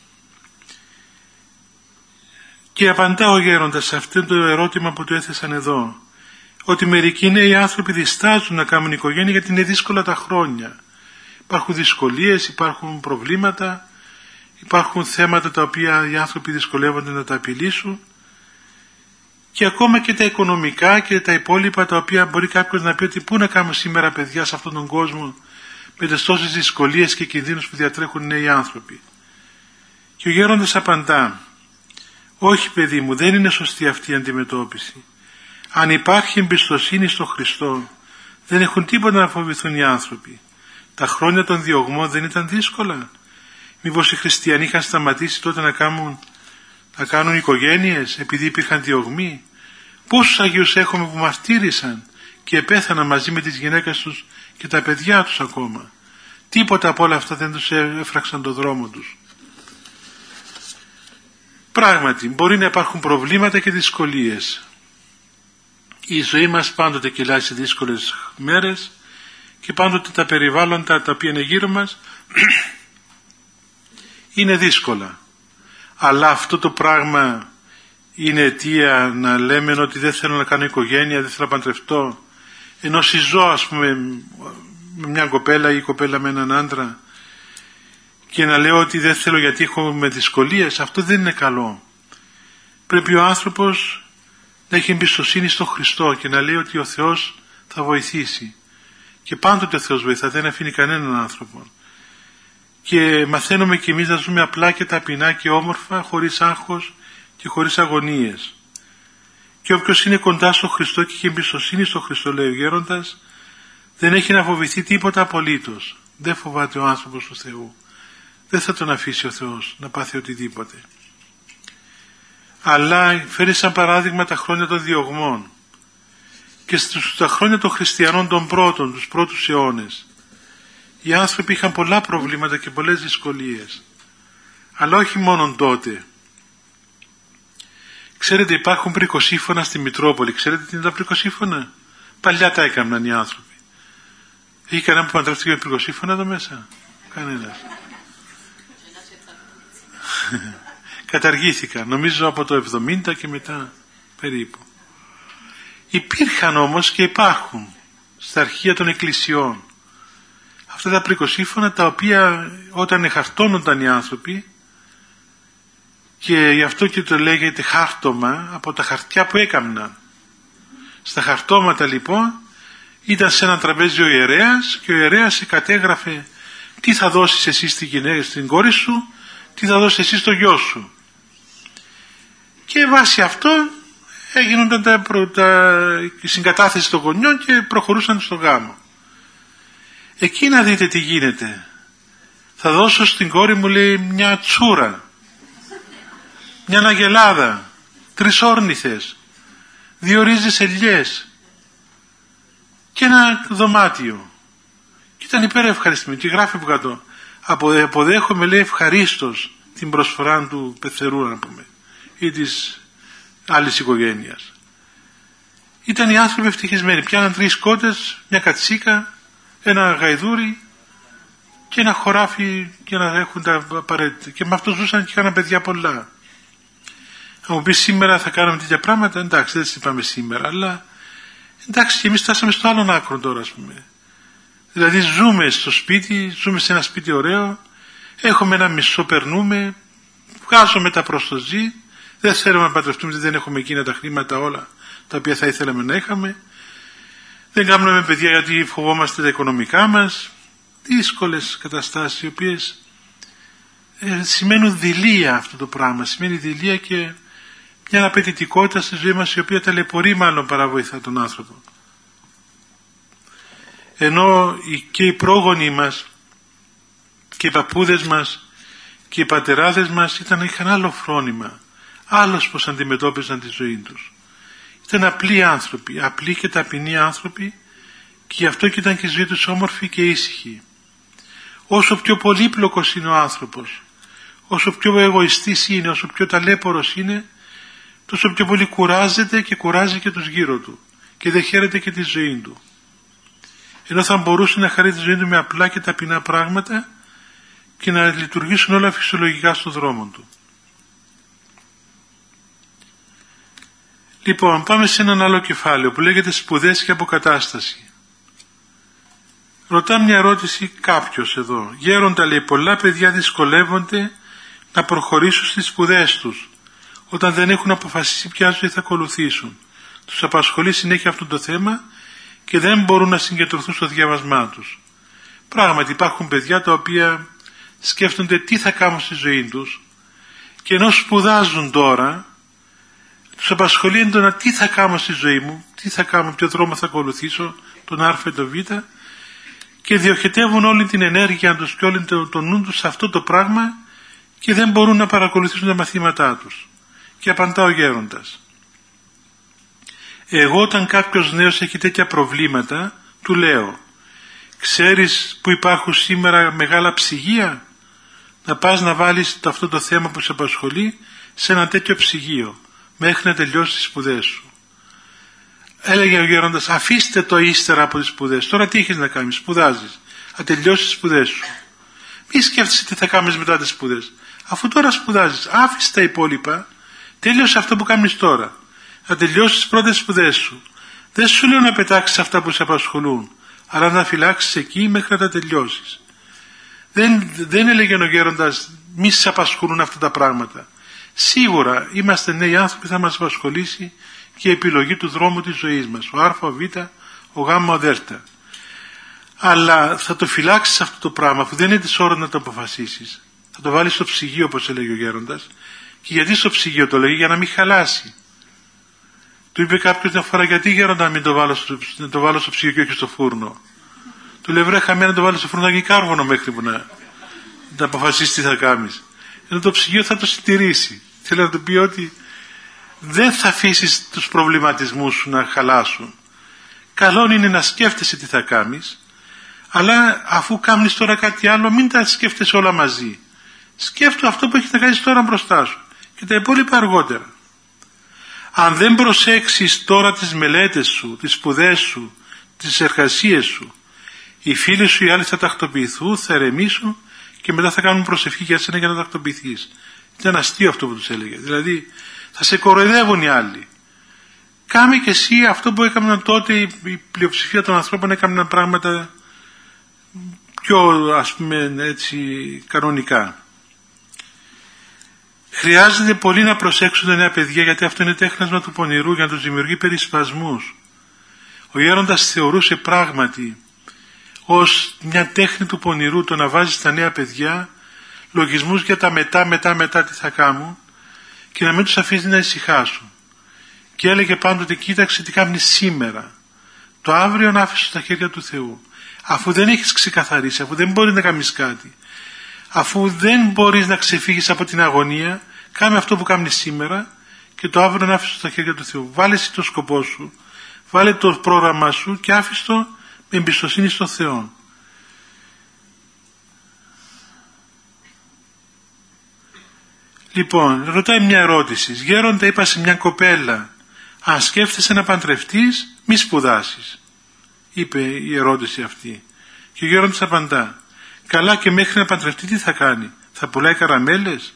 Και απαντά ο γέροντας σε αυτό το ερώτημα που του έθεσαν εδώ, ότι μερικοί νέοι άνθρωποι διστάζουν να κάνουν οικογένεια γιατί είναι δύσκολα τα χρόνια. Υπάρχουν δυσκολίες, υπάρχουν προβλήματα, υπάρχουν θέματα τα οποία οι άνθρωποι δυσκολεύονται να τα επιλύσουν, και ακόμα και τα οικονομικά και τα υπόλοιπα τα οποία μπορεί κάποιος να πει ότι πού να κάνουμε σήμερα παιδιά σε αυτόν τον κόσμο με τις τόσες δυσκολίες και κινδύνους που διατρέχουν οι νέοι άνθρωποι. Και ο γέροντας απαντά, όχι παιδί μου, δεν είναι σωστή αυτή η αντιμετώπιση. Αν υπάρχει εμπιστοσύνη στον Χριστό, δεν έχουν τίποτα να φοβηθούν οι άνθρωποι. Τα χρόνια των διωγμών δεν ήταν δύσκολα? Μήπως οι χριστιανοί είχαν σταματήσει τότε να κάνουν οικογένειες επειδή υπήρχαν διωγμοί? Πόσους Αγίους έχουμε που μαρτύρησαν και επέθαναν μαζί με τις γυναίκες τους και τα παιδιά τους ακόμα? Τίποτα από όλα αυτά δεν τους έφραξαν το δρόμο τους. Πράγματι, μπορεί να υπάρχουν προβλήματα και δυσκολίες. Η ζωή μας πάντοτε κυλάει σε δύσκολες μέρες και πάντοτε τα περιβάλλοντα τα οποία είναι γύρω μας είναι δύσκολα. Αλλά αυτό το πράγμα είναι αιτία να λέμε ότι δεν θέλω να κάνω οικογένεια, δεν θέλω να παντρευτώ, ενώ συζώ ας πούμε με μια κοπέλα ή η κοπέλα με έναν άντρα και να λέω ότι δεν θέλω γιατί έχω με δυσκολίες. Αυτό δεν είναι καλό. Πρέπει ο άνθρωπος να έχει εμπιστοσύνη στον Χριστό και να λέει ότι ο Θεός θα βοηθήσει. Και πάντοτε ο Θεός βοηθά, δεν αφήνει κανέναν άνθρωπο. Και μαθαίνουμε και εμείς να ζούμε απλά και ταπεινά και όμορφα, χωρίς άγχος και χωρίς αγωνίες. Και όποιος είναι κοντά στον Χριστό και έχει εμπιστοσύνη στον Χριστό, λέει ο Γέροντας, δεν έχει να φοβηθεί τίποτα απολύτως. Δεν φοβάται ο άνθρωπος του Θεού. Δεν θα τον αφήσει ο Θεός να πάθει οτιδήποτε. Αλλά φέρει σαν παράδειγμα τα χρόνια των διωγμών και στα χρόνια των χριστιανών των πρώτων, τους πρώτους αιώνες. Οι άνθρωποι είχαν πολλά προβλήματα και πολλές δυσκολίες. Αλλά όχι μόνον τότε. Ξέρετε, υπάρχουν πρικοσύφωνα στη Μητρόπολη. Ξέρετε τι είναι τα πρικοσύφωνα? Παλιά τα έκαναν οι άνθρωποι. Έχει κανένα που παντρεύτηκε με πρικοσύφωνα εδώ μέσα? Κανένας. Καταργήθηκαν. Νομίζω από το 70 και μετά περίπου. Υπήρχαν όμως και υπάρχουν στα αρχεία των εκκλησιών αυτά τα πρικοσύφωνα, τα οποία όταν εχαρτώνονταν οι άνθρωποι, και γι' αυτό και το λέγεται χάρτωμα, από τα χαρτιά που έκαμναν. Στα χαρτώματα λοιπόν ήταν σε ένα τραπέζι ο ιερέας και ο ιερέας κατέγραφε τι θα δώσεις εσύ στην κόρη σου, τι θα δώσεις εσύ στο γιο σου. Και βάσει αυτό έγιναν η συγκατάθεση των γονιών και προχωρούσαν στο γάμο. Εκεί να δείτε τι γίνεται. Θα δώσω στην κόρη μου, λέει, μια τσούρα, μια αγελάδα, 3 όρνηθες, 2 ρίζες ελιές και ένα δωμάτιο. Και ήταν υπερευχαριστημένη και γράφει από κάτω, αποδέχομαι, λέει, ευχαρίστως την προσφορά του πεθερού, να πούμε, ή της άλλης οικογένειας. Ήταν οι άνθρωποι ευτυχισμένοι. Πιάναν 3 κότες, μια κατσίκα, ένα γαϊδούρι και ένα χωράφι για να έχουν τα απαραίτητα. Και με αυτό ζούσαν και είχαν παιδιά πολλά. Θα μου πει σήμερα θα κάνουμε τέτοια πράγματα. Εντάξει, δεν είπαμε σήμερα, αλλά εντάξει, και εμείς φτάσαμε στο άλλον άκρο τώρα, ας πούμε. Δηλαδή ζούμε στο σπίτι, ζούμε σε ένα σπίτι ωραίο, έχουμε ένα μισό, περνούμε, βγάζουμε τα προς το ζει, δεν θέλουμε να παντρευτούμε, δεν έχουμε εκείνα τα χρήματα όλα τα οποία θα ήθελαμε να είχαμε, δεν κάνουμε παιδιά γιατί φοβόμαστε τα οικονομικά μας. Δύσκολες καταστάσεις, οι οποίες σημαίνουν δειλία. Αυτό το πράγμα σημαίνει δειλία και μια απαιτητικότητα στη ζωή μας, η οποία ταλαιπωρεί μάλλον παρά βοηθά τον άνθρωπο. Ενώ και οι πρόγονοι μας και οι παππούδες μας και οι πατεράδες μας είχαν άλλο φρόνημα, άλλος πως αντιμετώπιζαν τη ζωή τους. Ήταν απλοί άνθρωποι, απλοί και ταπεινοί άνθρωποι, και γι' αυτό και ήταν και η ζωή τους όμορφη και ήσυχη. Όσο πιο πολύπλοκος είναι ο άνθρωπος, όσο πιο εγωιστής είναι, όσο πιο ταλέπορος είναι, τόσο πιο πολύ κουράζεται και κουράζει και τους γύρω του και δεν χαίρεται και τη ζωή του. Ενώ θα μπορούσε να χαρεί τη ζωή του με απλά και ταπεινά πράγματα και να λειτουργήσουν όλα φυσιολογικά στον δρόμο του. Λοιπόν, πάμε σε έναν άλλο κεφάλαιο που λέγεται σπουδές και αποκατάσταση. Ρωτά μια ερώτηση κάποιος εδώ. Γέροντα, λέει, πολλά παιδιά δυσκολεύονται να προχωρήσουν στις σπουδές τους όταν δεν έχουν αποφασίσει ποια ζωή θα ακολουθήσουν. Τους απασχολεί συνέχεια αυτό το θέμα και δεν μπορούν να συγκεντρωθούν στο διάβασμά τους. Πράγματι υπάρχουν παιδιά τα οποία σκέφτονται τι θα κάνουν στη ζωή τους και ενώ σπουδάζουν τώρα, τους απασχολεί έντονα τι θα κάνω στη ζωή μου, τι θα κάνω, ποιο δρόμο θα ακολουθήσω, τον Α ή τον Β, και διοχετεύουν όλη την ενέργεια τους και όλη τον νου τους σε αυτό το πράγμα και δεν μπορούν να παρακολουθήσουν τα μαθήματά τους. Και απαντά ο Γέροντας. Εγώ όταν κάποιος νέος έχει τέτοια προβλήματα, του λέω, ξέρεις που υπάρχουν σήμερα μεγάλα ψυγεία, να πας να βάλεις αυτό το θέμα που σε απασχολεί σε ένα τέτοιο ψυγείο μέχρι να τελειώσει τις σπουδές σου. Έλεγε ο γέροντας, αφήστε το ύστερα από τις σπουδές. Τώρα τι έχεις να κάνεις, σπουδάζεις. Θα τελειώσεις τις σπουδές σου. Μη σκέφτεσαι τι θα κάνεις μετά τις σπουδές. Αφού τώρα σπουδάζεις, άφησε τα υπόλοιπα, τέλειωσε αυτό που κάνεις τώρα. Θα τελειώσεις τις πρώτες σπουδές σου. Δεν σου λέω να πετάξεις αυτά που σε απασχολούν, αλλά να φυλάξεις εκεί μέχρι να τα τελειώσεις. Δεν έλεγε ο γέροντας, μη σε απασχολούν αυτά τα πράγματα. Σίγουρα είμαστε νέοι άνθρωποι, θα μας απασχολήσει και η επιλογή του δρόμου της ζωής μας. Ο Α, ο Β, ο Γ, ο Δ. Αλλά θα το φυλάξεις αυτό το πράγμα, αφού δεν είναι της ώρας να το αποφασίσεις. Θα το βάλεις στο ψυγείο, όπως έλεγε ο γέροντας. Και γιατί στο ψυγείο το λέγει, για να μην χαλάσει. Του είπε κάποιος μια φορά, γιατί γέροντα να μην το βάλω στο ψυγείο και όχι στο φούρνο. Του λέει, βρε χαμένα, να το βάλω στο φούρνο, να γίνει κάρβονο μέχρι που να αποφασίσεις τι θα κάνεις. Ενώ το ψυγείο θα το συντηρήσει. Θέλω να του πει ότι δεν θα αφήσεις τους προβληματισμούς σου να χαλάσουν. Καλό είναι να σκέφτεσαι τι θα κάνεις, αλλά αφού κάνεις τώρα κάτι άλλο, μην τα σκέφτεσαι όλα μαζί. Σκέφτομαι αυτό που έχεις να κάνεις τώρα μπροστά σου και τα υπόλοιπα αργότερα. Αν δεν προσέξεις τώρα τις μελέτες σου, τις σπουδές σου, τις εργασίες σου, οι φίλοι σου οι άλλοι θα τακτοποιηθούν, θα ερεμήσουν και μετά θα κάνουν προσευχή για σένα για να τακτοποιηθείς. Ήταν αστείο αυτό που τους έλεγε. Δηλαδή θα σε κοροϊδεύουν οι άλλοι. Κάμε και εσύ αυτό που έκαναν τότε η πλειοψηφία των ανθρώπων, έκαναν πράγματα πιο, ας πούμε, έτσι κανονικά. Χρειάζεται πολύ να προσέξουν τα νέα παιδιά, γιατί αυτό είναι τέχνασμα του πονηρού για να τους δημιουργεί περισπασμούς. Ο γέροντας θεωρούσε πράγματι ως μια τέχνη του πονηρού το να βάζει στα νέα παιδιά λογισμούς για τα μετά τι θα κάνουν και να μην τους αφήσει να ησυχάσουν. Και έλεγε πάντοτε, κοίταξε τι κάνεις σήμερα. Το αύριο να άφησες στα χέρια του Θεού. Αφού δεν έχεις ξεκαθαρίσει, αφού δεν μπορείς να κάνεις κάτι, αφού δεν μπορείς να ξεφύγεις από την αγωνία, κάνε αυτό που κάνεις σήμερα και το αύριο να άφησες στα χέρια του Θεού. Βάλε εσύ το σκοπό σου, βάλε το πρόγραμμα σου και άφησε το με εμπιστοσύνη στον Θεό. Λοιπόν, ρωτάει μια ερώτηση. Γέροντα, είπα σε μια κοπέλα, αν σκέφτεσαι να παντρευτείς, μη σπουδάσεις. Είπε η ερώτηση αυτή. Και ο γέροντας απαντά, καλά, και μέχρι να παντρευτεί τι θα κάνει, θα πουλάει καραμέλες?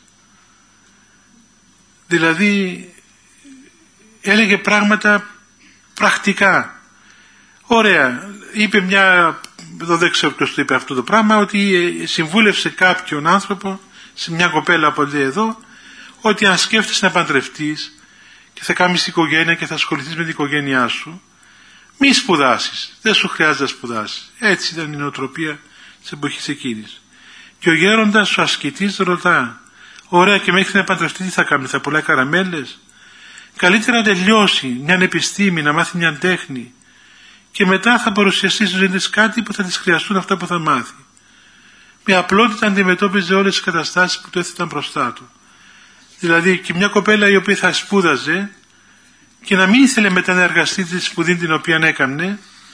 Δηλαδή έλεγε πράγματα πρακτικά. Ωραία, είπε μια, εδώ δεν ξέρω ποιος το είπε αυτό το πράγμα, ότι συμβούλευσε κάποιον άνθρωπο, σε μια κοπέλα από εδώ, ότι αν σκέφτεσαι να παντρευτείς και θα κάνεις οικογένεια και θα ασχοληθείς με την οικογένειά σου, μη σπουδάσεις, δεν σου χρειάζεται να σπουδάσεις. Έτσι ήταν η νοοτροπία της εποχής εκείνης. Και ο γέροντας, ο ασκητής, ρωτά, ωραία, και μέχρι να παντρευτεί τι θα κάνει, θα πουλάει καραμέλες? Καλύτερα να τελειώσει μια επιστήμη, να μάθει μια τέχνη και μετά θα παρουσιαστεί στους ζήτητες κάτι που θα τις χρειαστούν αυτά που θα μάθει. Με απλότητα αντιμετώπιζε όλες τις καταστάσεις που του έθεταν μπροστά του. Δηλαδή και μια κοπέλα η οποία θα σπούδαζε και να μην ήθελε μετά να εργαστεί τη σπουδή την οποία έκανε,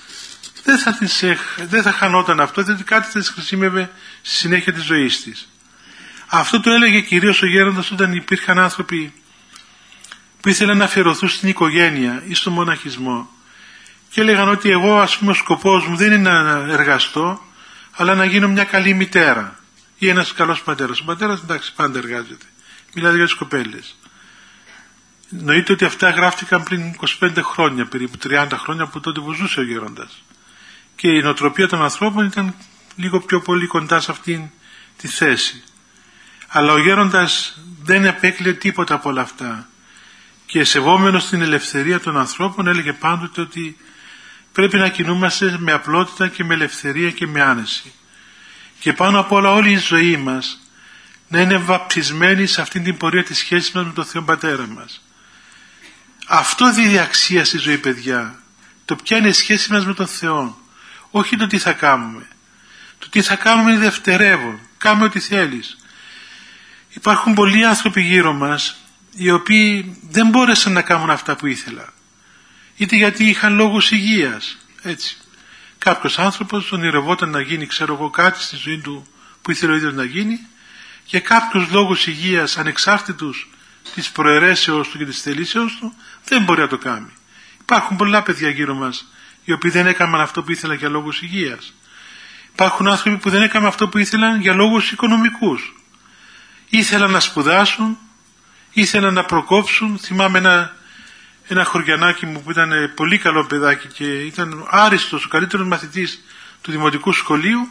δεν θα χανόταν αυτό, διότι κάτι θα της χρησιμεύε στη συνέχεια της ζωής της. Αυτό το έλεγε κυρίως ο γέροντας όταν υπήρχαν άνθρωποι που ήθελαν να αφιερωθούν στην οικογένεια ή στον μοναχισμό και έλεγαν ότι εγώ, ας πούμε, ο σκοπός μου δεν είναι να εργαστώ, αλλά να γίνω μια καλή μητέρα ή ένας καλός πατέρας. Ο πατέρας, εντάξει, πάντα εργάζεται. Μιλάτε για τις κοπέλες. Νοείται ότι αυτά γράφτηκαν πριν 25 χρόνια, περίπου 30 χρόνια, που τότε που ζούσε ο γέροντας. Και η νοοτροπία των ανθρώπων ήταν λίγο πιο πολύ κοντά σε αυτήν τη θέση. Αλλά ο γέροντας δεν απέκλειε τίποτα από όλα αυτά. Και σεβόμενος την ελευθερία των ανθρώπων έλεγε πάντοτε ότι πρέπει να κινούμαστε με απλότητα και με ελευθερία και με άνεση. Και πάνω απ' όλα όλη η ζωή μας να είναι βαπτισμένη σε αυτήν την πορεία της σχέσης μας με τον Θεό Πατέρα μας. Αυτό δίδει αξία στη ζωή, παιδιά. Το ποια είναι η σχέση μας με τον Θεό. Όχι το τι θα κάνουμε. Το τι θα κάνουμε είναι δευτερεύον. Κάμε ό,τι θέλεις. Υπάρχουν πολλοί άνθρωποι γύρω μας οι οποίοι δεν μπόρεσαν να κάνουν αυτά που ήθελα. Είτε γιατί είχαν λόγους υγείας. Έτσι. Κάποιος άνθρωπος ονειρευόταν να γίνει, ξέρω εγώ, κάτι στη ζωή του που ήθελε ο ίδιος να γίνει, για κάποιους λόγους υγείας ανεξάρτητους της προαιρέσεως του και της θελήσεως του, δεν μπορεί να το κάνει. Υπάρχουν πολλά παιδιά γύρω μας οι οποίοι δεν έκαναν αυτό που ήθελαν για λόγους υγείας. Υπάρχουν άνθρωποι που δεν έκαναν αυτό που ήθελαν για λόγους οικονομικούς. Ήθελαν να σπουδάσουν, ήθελαν να προκόψουν. Θυμάμαι ένα χωριανάκι μου που ήταν πολύ καλό παιδάκι και ήταν άριστος, ο καλύτερος μαθητής του δημοτικού σχολείου,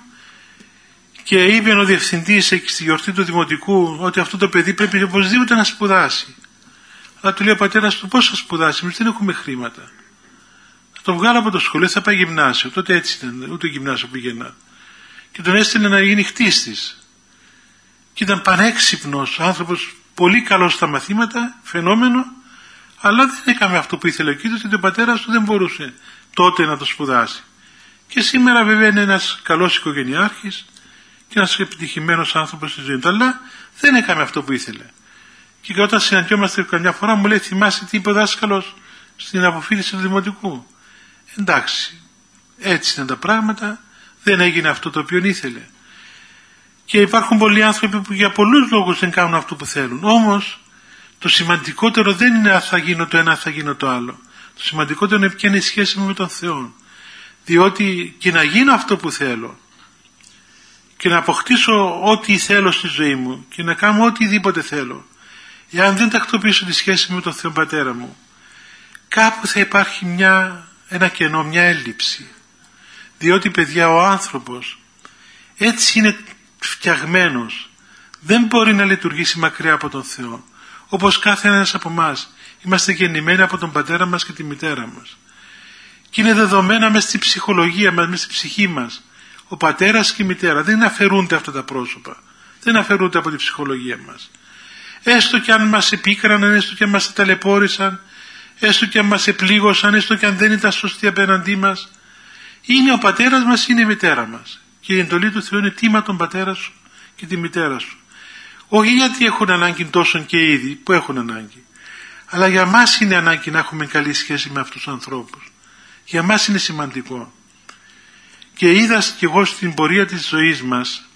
και είπε ο διευθυντής στη γιορτή του δημοτικού ότι αυτό το παιδί πρέπει οπωσδήποτε να σπουδάσει. Αλλά του λέει ο πατέρας του, πώς θα σπουδάσει, εμείς δεν έχουμε χρήματα. Θα τον βγάλω από το σχολείο, θα πάει γυμνάσιο. Τότε έτσι ήταν, ούτε γυμνάσιο πήγαινα. Και τον έστειλε να γίνει χτίστης. Και ήταν πανέξυπνος άνθρωπος, πολύ καλός στα μαθήματα, φαινόμενο, αλλά δεν έκαμε αυτό που ήθελε ο κύριος, γιατί ο πατέρας του δεν μπορούσε τότε να το σπουδάσει. Και σήμερα βέβαια είναι ένας καλός οικογενειάρχης και ένας επιτυχημένος άνθρωπος στη ζωή του, αλλά δεν έκαμε αυτό που ήθελε. Και όταν συναντιόμαστε καμιά φορά μου λέει, θυμάσαι τι είπε ο δάσκαλος στην αποφύτιση του δημοτικού. Εντάξει, έτσι είναι τα πράγματα, δεν έγινε αυτό το οποίο ήθελε. Και υπάρχουν πολλοί άνθρωποι που για πολλούς λόγους δεν κάνουν αυτό που θέλουν. Όμως το σημαντικότερο δεν είναι αν θα γίνω το ένα, αν θα γίνω το άλλο. Το σημαντικότερο είναι ποια είναι η σχέση μου με τον Θεό. Διότι και να γίνω αυτό που θέλω και να αποκτήσω ό,τι θέλω στη ζωή μου και να κάνω οτιδήποτε θέλω, εάν δεν τακτοποιήσω τη σχέση με τον Θεό Πατέρα μου, κάπου θα υπάρχει ένα κενό, μια έλλειψη. Διότι παιδιά, ο άνθρωπος έτσι είναι φτιαγμένος, δεν μπορεί να λειτουργήσει μακριά από τον Θεό. Όπως κάθε ένας από εμάς είμαστε γεννημένοι από τον πατέρα μας και τη μητέρα μας. Και είναι δεδομένα μες στη ψυχολογία μας, μες στη ψυχή μας. Ο πατέρας και η μητέρα δεν αφαιρούνται αυτά τα πρόσωπα. Δεν αφαιρούνται από τη ψυχολογία μας. Έστω και αν μας επίκραναν, έστω και αν μας ταλαιπώρησαν, έστω και αν μας επλήγωσαν, έστω και αν δεν ήταν σωστοί απέναντί μας, είναι ο πατέρας μας, είναι η μητέρα μας. Και η εντολή του Θεού είναι τίμα τον πατέρα σου και τη μητέρα σου. Όχι γιατί έχουν ανάγκη τόσων και ήδη που έχουν ανάγκη, αλλά για μας είναι ανάγκη να έχουμε καλή σχέση με αυτούς τους ανθρώπους. Για μας είναι σημαντικό. Και είδα και εγώ στην πορεία της ζωής μας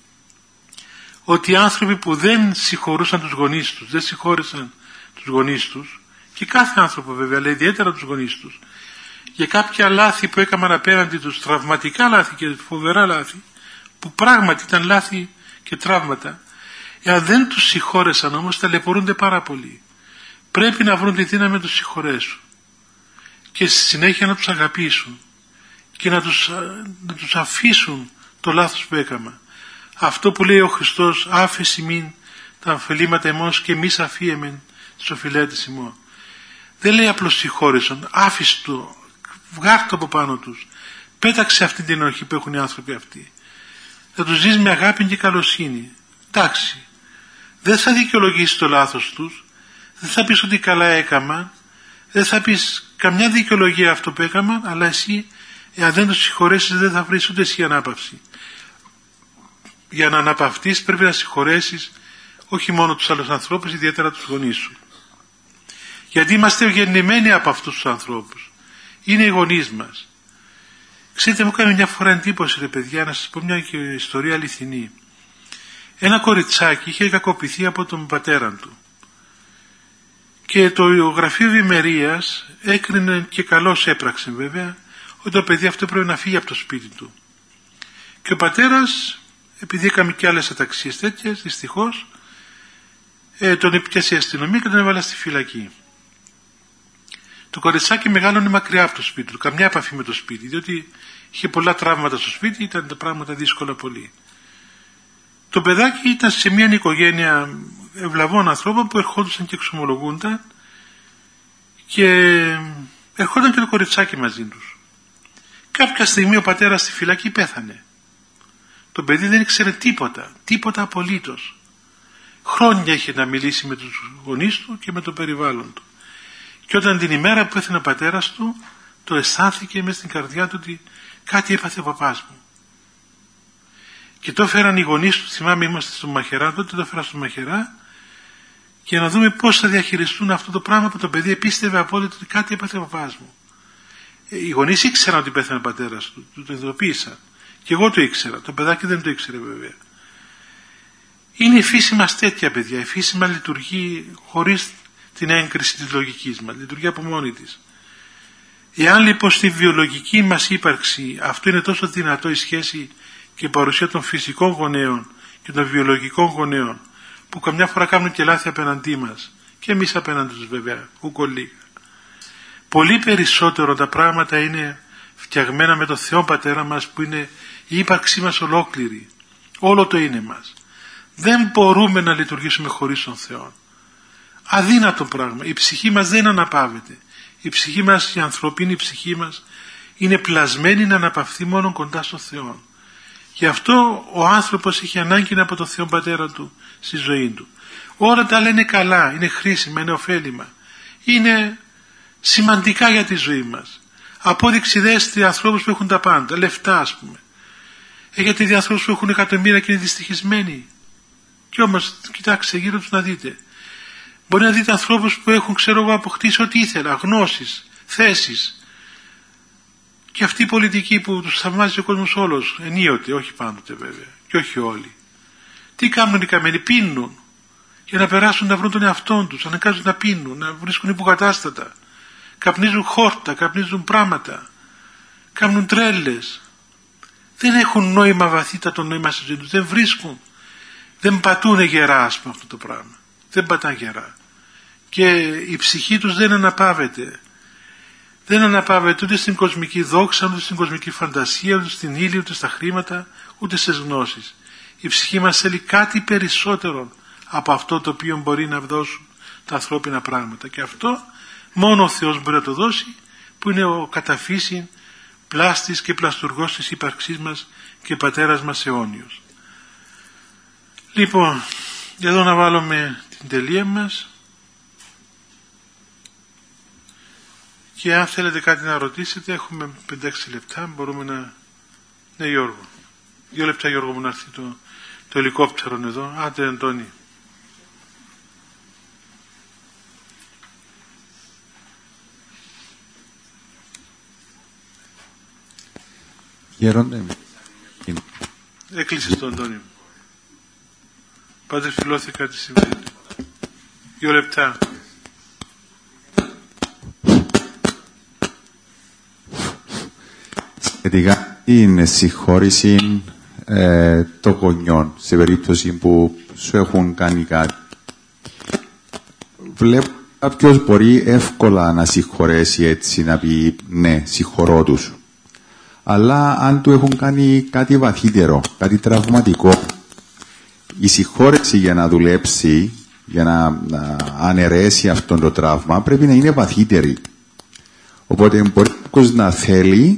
ότι οι άνθρωποι που δεν συγχωρούσαν τους γονείς τους, δεν συγχώρεσαν τους γονείς τους, και κάθε άνθρωπο βέβαια, αλλά ιδιαίτερα τους γονείς τους, για κάποια λάθη που έκαναν απέναντι τους, τραυματικά λάθη και φοβερά λάθη, που πράγματι ήταν λάθη και τραύματα, εάν δεν τους συγχώρεσαν όμως, ταλαιπωρούνται πάρα πολύ. Πρέπει να βρουν τη δύναμη να τους συγχωρέσουν και στη συνέχεια να τους αγαπήσουν και να τους αφήσουν το λάθος που έκανα. Αυτό που λέει ο Χριστός, άφεση μην τα ωφελήματα ημών και μη αφίεμεν τις οφειλέτες ημών. Δεν λέει απλώς συγχώρεσον, άφησε το, βγάρ' το από πάνω τους, πέταξε αυτή την ενοχή που έχουν οι άνθρωποι αυτοί. Θα τους ζεις με αγάπη και καλοσύνη. Εντάξει, δεν θα δικαιολογήσεις το λάθος τους, δεν θα πεις ότι καλά έκαμα, δεν θα πεις καμιά δικαιολογία αυτό που έκαμα, αλλά εσύ, εάν δεν τους συγχωρέσεις, δεν θα βρεις ούτε εσύ ανάπαυση. Για να αναπαυτείς πρέπει να συγχωρέσεις όχι μόνο τους άλλους ανθρώπους, ιδιαίτερα τους γονείς σου. Γιατί είμαστε γεννημένοι από αυτούς τους ανθρώπους. Είναι οι γονείς μας. Ξέρετε, μου έκανε μια φορά εντύπωση, ρε παιδιά, να σας πω μια ιστορία αληθινή. Ένα κοριτσάκι είχε κακοποιηθεί από τον πατέρα του. Και το γραφείο ευημερίας έκρινε, και καλώς έπραξε βέβαια, ότι το παιδί αυτό πρέπει να φύγει από το σπίτι του. Και ο πατέρας, επειδή έκαμε και άλλες αταξίες τέτοιες, δυστυχώς, τον έπιασε η αστυνομία και τον έβαλε στη φυλακή. Το κοριτσάκι μεγάλωνε μακριά από το σπίτι του, καμιά επαφή με το σπίτι, διότι είχε πολλά τραύματα στο σπίτι, ήταν τα πράγματα δύσκολα πολύ. Το παιδάκι ήταν σε μια οικογένεια ευλαβών ανθρώπων που ερχόντουσαν και εξομολογούνταν, και ερχόταν και το κοριτσάκι μαζί τους. Κάποια στιγμή ο πατέρας στη φυλακή πέθανε. Το παιδί δεν ήξερε τίποτα απολύτως. Χρόνια είχε να μιλήσει με τους γονείς του και με το περιβάλλον του. Και όταν την ημέρα που πέθανε ο πατέρας του, το αισθάνθηκε μέσα στην καρδιά του ότι κάτι έπαθε ο παπάς μου. Και το έφεραν οι γονείς του, θυμάμαι είμαστε στο Μαχαιρά, τότε το έφεραν στο Μαχαιρά, για να δούμε πώς θα διαχειριστούν αυτό το πράγμα που το παιδί επίστευε απόλυτα ότι κάτι έπαθε ο παπάς μου. Οι γονείς ήξεραν ότι πέθανε ο πατέρας του, το ειδοποίησαν. Και εγώ το ήξερα, το παιδάκι δεν το ήξερε βέβαια. Είναι η φύση μας τέτοια, παιδιά. Η φύση μας λειτουργεί χωρίς την έγκριση της λογικής μας. Λειτουργεί από μόνη της. Εάν λοιπόν στη βιολογική μας ύπαρξη αυτό είναι τόσο δυνατό, η σχέση και η παρουσία των φυσικών γονέων και των βιολογικών γονέων, που καμιά φορά κάνουν και λάθη απέναντί μας, και εμείς απέναντι τους βέβαια, ούκο λίγα. Πολύ περισσότερο τα πράγματα είναι φτιαγμένα με τον Θεό Πατέρα μας, που είναι η ύπαρξή μας ολόκληρη. Όλο το είναι μας. Δεν μπορούμε να λειτουργήσουμε χωρίς τον Θεό. Αδύνατο πράγμα. Η ψυχή μας δεν αναπαύεται. Η ψυχή μας, η ανθρωπίνη ψυχή μας, είναι πλασμένη να αναπαυθεί μόνο κοντά στον Θεό. Γι' αυτό ο άνθρωπος έχει ανάγκη από τον Θεό Πατέρα του στη ζωή του. Όλα τα άλλα είναι καλά, είναι χρήσιμα, είναι ωφέλιμα. Είναι σημαντικά για τη ζωή μας. Απόδειξη δέστε ανθρώπους που έχουν τα πάντα, λεφτά ας πούμε. Έχετε δει ανθρώπους που έχουν εκατομμύρια και είναι δυστυχισμένοι. Και όμως, κοιτάξτε γύρω τους να δείτε. Μπορεί να δείτε ανθρώπους που έχουν, ξέρω εγώ, αποκτήσει ό,τι ήθελα, γνώσεις, θέσεις. Και αυτή η πολιτική που τους θαυμάζει ο κόσμος όλος, ενίοτε, όχι πάντοτε βέβαια, και όχι όλοι. Τι κάνουν οι καμένοι, πίνουν. Για να περάσουν να βρουν τον εαυτό τους, αναγκάζουν να πίνουν, να βρίσκουν υποκατάστατα. Καπνίζουν χόρτα, καπνίζουν πράγματα. Κάνουν τρέλες. Δεν έχουν νόημα βαθύτατο νόημα στη ζωή τους, δεν βρίσκουν. Δεν πατούν γερά, ας πούμε, αυτό το πράγμα. Δεν πατάνε γερά. Και η ψυχή τους δεν αναπαύεται. Δεν αναπαύεται ούτε στην κοσμική δόξα, ούτε στην κοσμική φαντασία, ούτε στην ύλη, ούτε στα χρήματα, ούτε στις γνώσεις. Η ψυχή μας θέλει κάτι περισσότερο από αυτό το οποίο μπορεί να δώσουν τα ανθρώπινα πράγματα. Και αυτό μόνο ο Θεός μπορεί να το δώσει, που είναι ο καταφύσιν πλάστης και πλαστουργός της ύπαρξής μας και πατέρας μας αιώνιος. Λοιπόν, εδώ να βάλουμε την τελεία μας. Και αν θέλετε κάτι να ρωτήσετε, έχουμε 5-6 λεπτά, μπορούμε να... Ναι, Γιώργο. 2 λεπτά, Γιώργο, μου να έρθει το ελικόπτερο εδώ. Άντε, Αντώνη. Γέροντε. Έκλεισες το, Αντώνη. Πάτε φιλόθηκα τι συμβαίνει. 2 λεπτά. Σχετικά την συγχώρηση των γονιών, σε περίπτωση που σου έχουν κάνει κάτι, βλέπω κάποιος μπορεί εύκολα να συγχωρέσει έτσι, να πει ναι, συγχωρώ τους. Αλλά αν του έχουν κάνει κάτι βαθύτερο, κάτι τραυματικό, η συγχώρεση για να δουλέψει, για να αναιρέσει αυτό το τραύμα, πρέπει να είναι βαθύτερη. Οπότε μπορεί να θέλει,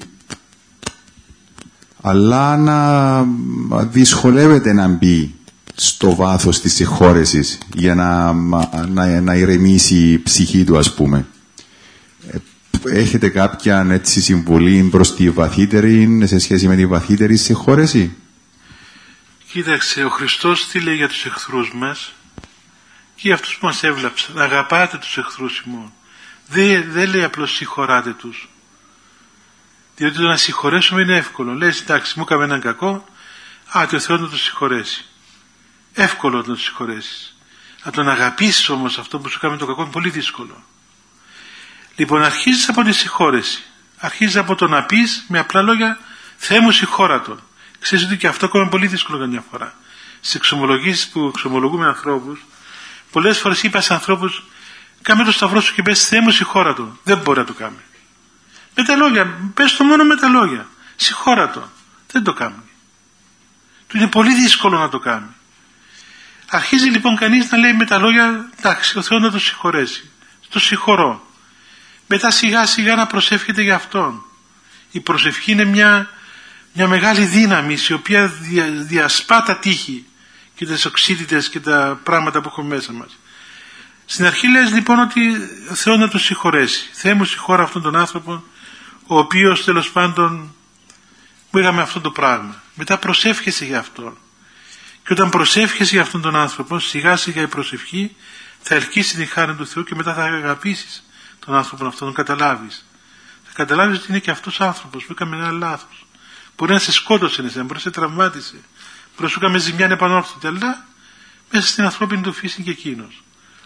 αλλά να δυσκολεύεται να μπει στο βάθος της συγχώρεσης για να ηρεμήσει η ψυχή του, ας πούμε. Έχετε κάποια έτσι συμβουλή προς τη βαθύτερη, σε σχέση με τη βαθύτερη συγχώρεση? Κοίταξε, ο Χριστός τι λέει για τους εχθρούς μας και για αυτούς που μας έβλαψαν? Αγαπάτε τους εχθρούς ημών. Δεν λέει απλώς συγχωράτε τους. Διότι το να συγχωρέσουμε είναι εύκολο. Λέει, εντάξει, μου έκαμε έναν κακό, ο Θεός να το συγχωρέσει. Εύκολο να το συγχωρέσεις. Να τον αγαπήσεις όμως αυτό που σου έκανε το κακό είναι πολύ δύσκολο. Λοιπόν, αρχίζεις από τη συγχώρεση. Αρχίζεις από το να πεις με απλά λόγια, Θεέ μου συγχώρα τον. Ξέρεις ότι και αυτό ακόμα είναι πολύ δύσκολο καμιά φορά. Στις εξομολογήσεις που εξομολογούμε ανθρώπους, πολλές φορές είπα σε ανθρώπους, κάμε το σταυρό σου και πες Θεέ μου συγχώρα τον. Δεν μπορεί να το κάνει. Με τα λόγια, πες το μόνο με τα λόγια. Συγχώρα τον. Δεν το κάνει. Του είναι πολύ δύσκολο να το κάνει. Αρχίζει λοιπόν κανείς να λέει με τα λόγια, εντάξει, ο Θεός να το συγχωρέσει. Το συγχωρώ. Μετά σιγά σιγά να προσεύχεται για Αυτόν. Η προσευχή είναι μια μεγάλη δύναμη η οποία διασπά τα τείχη και τις οξύτητες και τα πράγματα που έχουμε μέσα μας. Στην αρχή λες λοιπόν ότι ο Θεός να το συγχωρέσει. Θεέ μου συγχώρα αυτόν τον άνθρωπο ο οποίος τέλος πάντων μου είχαμε αυτό το πράγμα. Μετά προσεύχεσαι για Αυτόν. Και όταν προσεύχεσαι για αυτόν τον άνθρωπο, σιγά σιγά η προσευχή θα ελκύσει την χάρη του Θεού και μετά θα αγαπήσεις τον άνθρωπο αυτό, τον καταλάβεις. Θα καταλάβεις ότι είναι και αυτός άνθρωπος που έκαμε ένα λάθος. Μπορεί να σε σκότωσε, μπορεί να σε τραυμάτισε, μπορεί να σου έκανε ζημιά ανεπανόρθωτη, αλλά μέσα στην ανθρώπινη του φύση και εκείνος.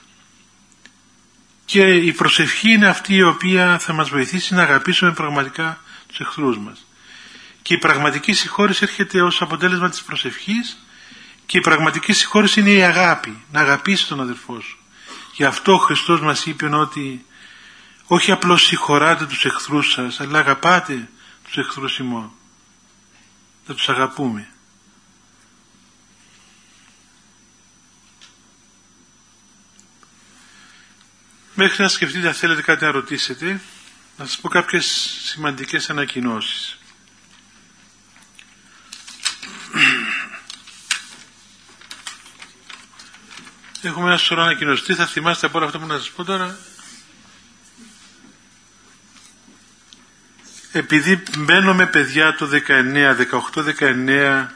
Και η προσευχή είναι αυτή η οποία θα μας βοηθήσει να αγαπήσουμε πραγματικά τους εχθρούς μας. Και η πραγματική συγχώρεση έρχεται ως αποτέλεσμα της προσευχής, και η πραγματική συγχώρεση είναι η αγάπη, να αγαπήσεις τον αδελφό σου. Γι' αυτό ο Χριστός μας είπε ότι όχι απλώς συγχωράτε τους εχθρούς σας, αλλά αγαπάτε τους εχθρούς ημών. Να τους αγαπούμε. Μέχρι να σκεφτείτε αν θέλετε κάτι να ρωτήσετε, να σας πω κάποιες σημαντικές ανακοινώσεις. Έχουμε ένα σωρό ανακοινωστή, θα θυμάστε από όλα αυτά που να σας πω τώρα. Επειδή μπαίνω με παιδιά το 18-19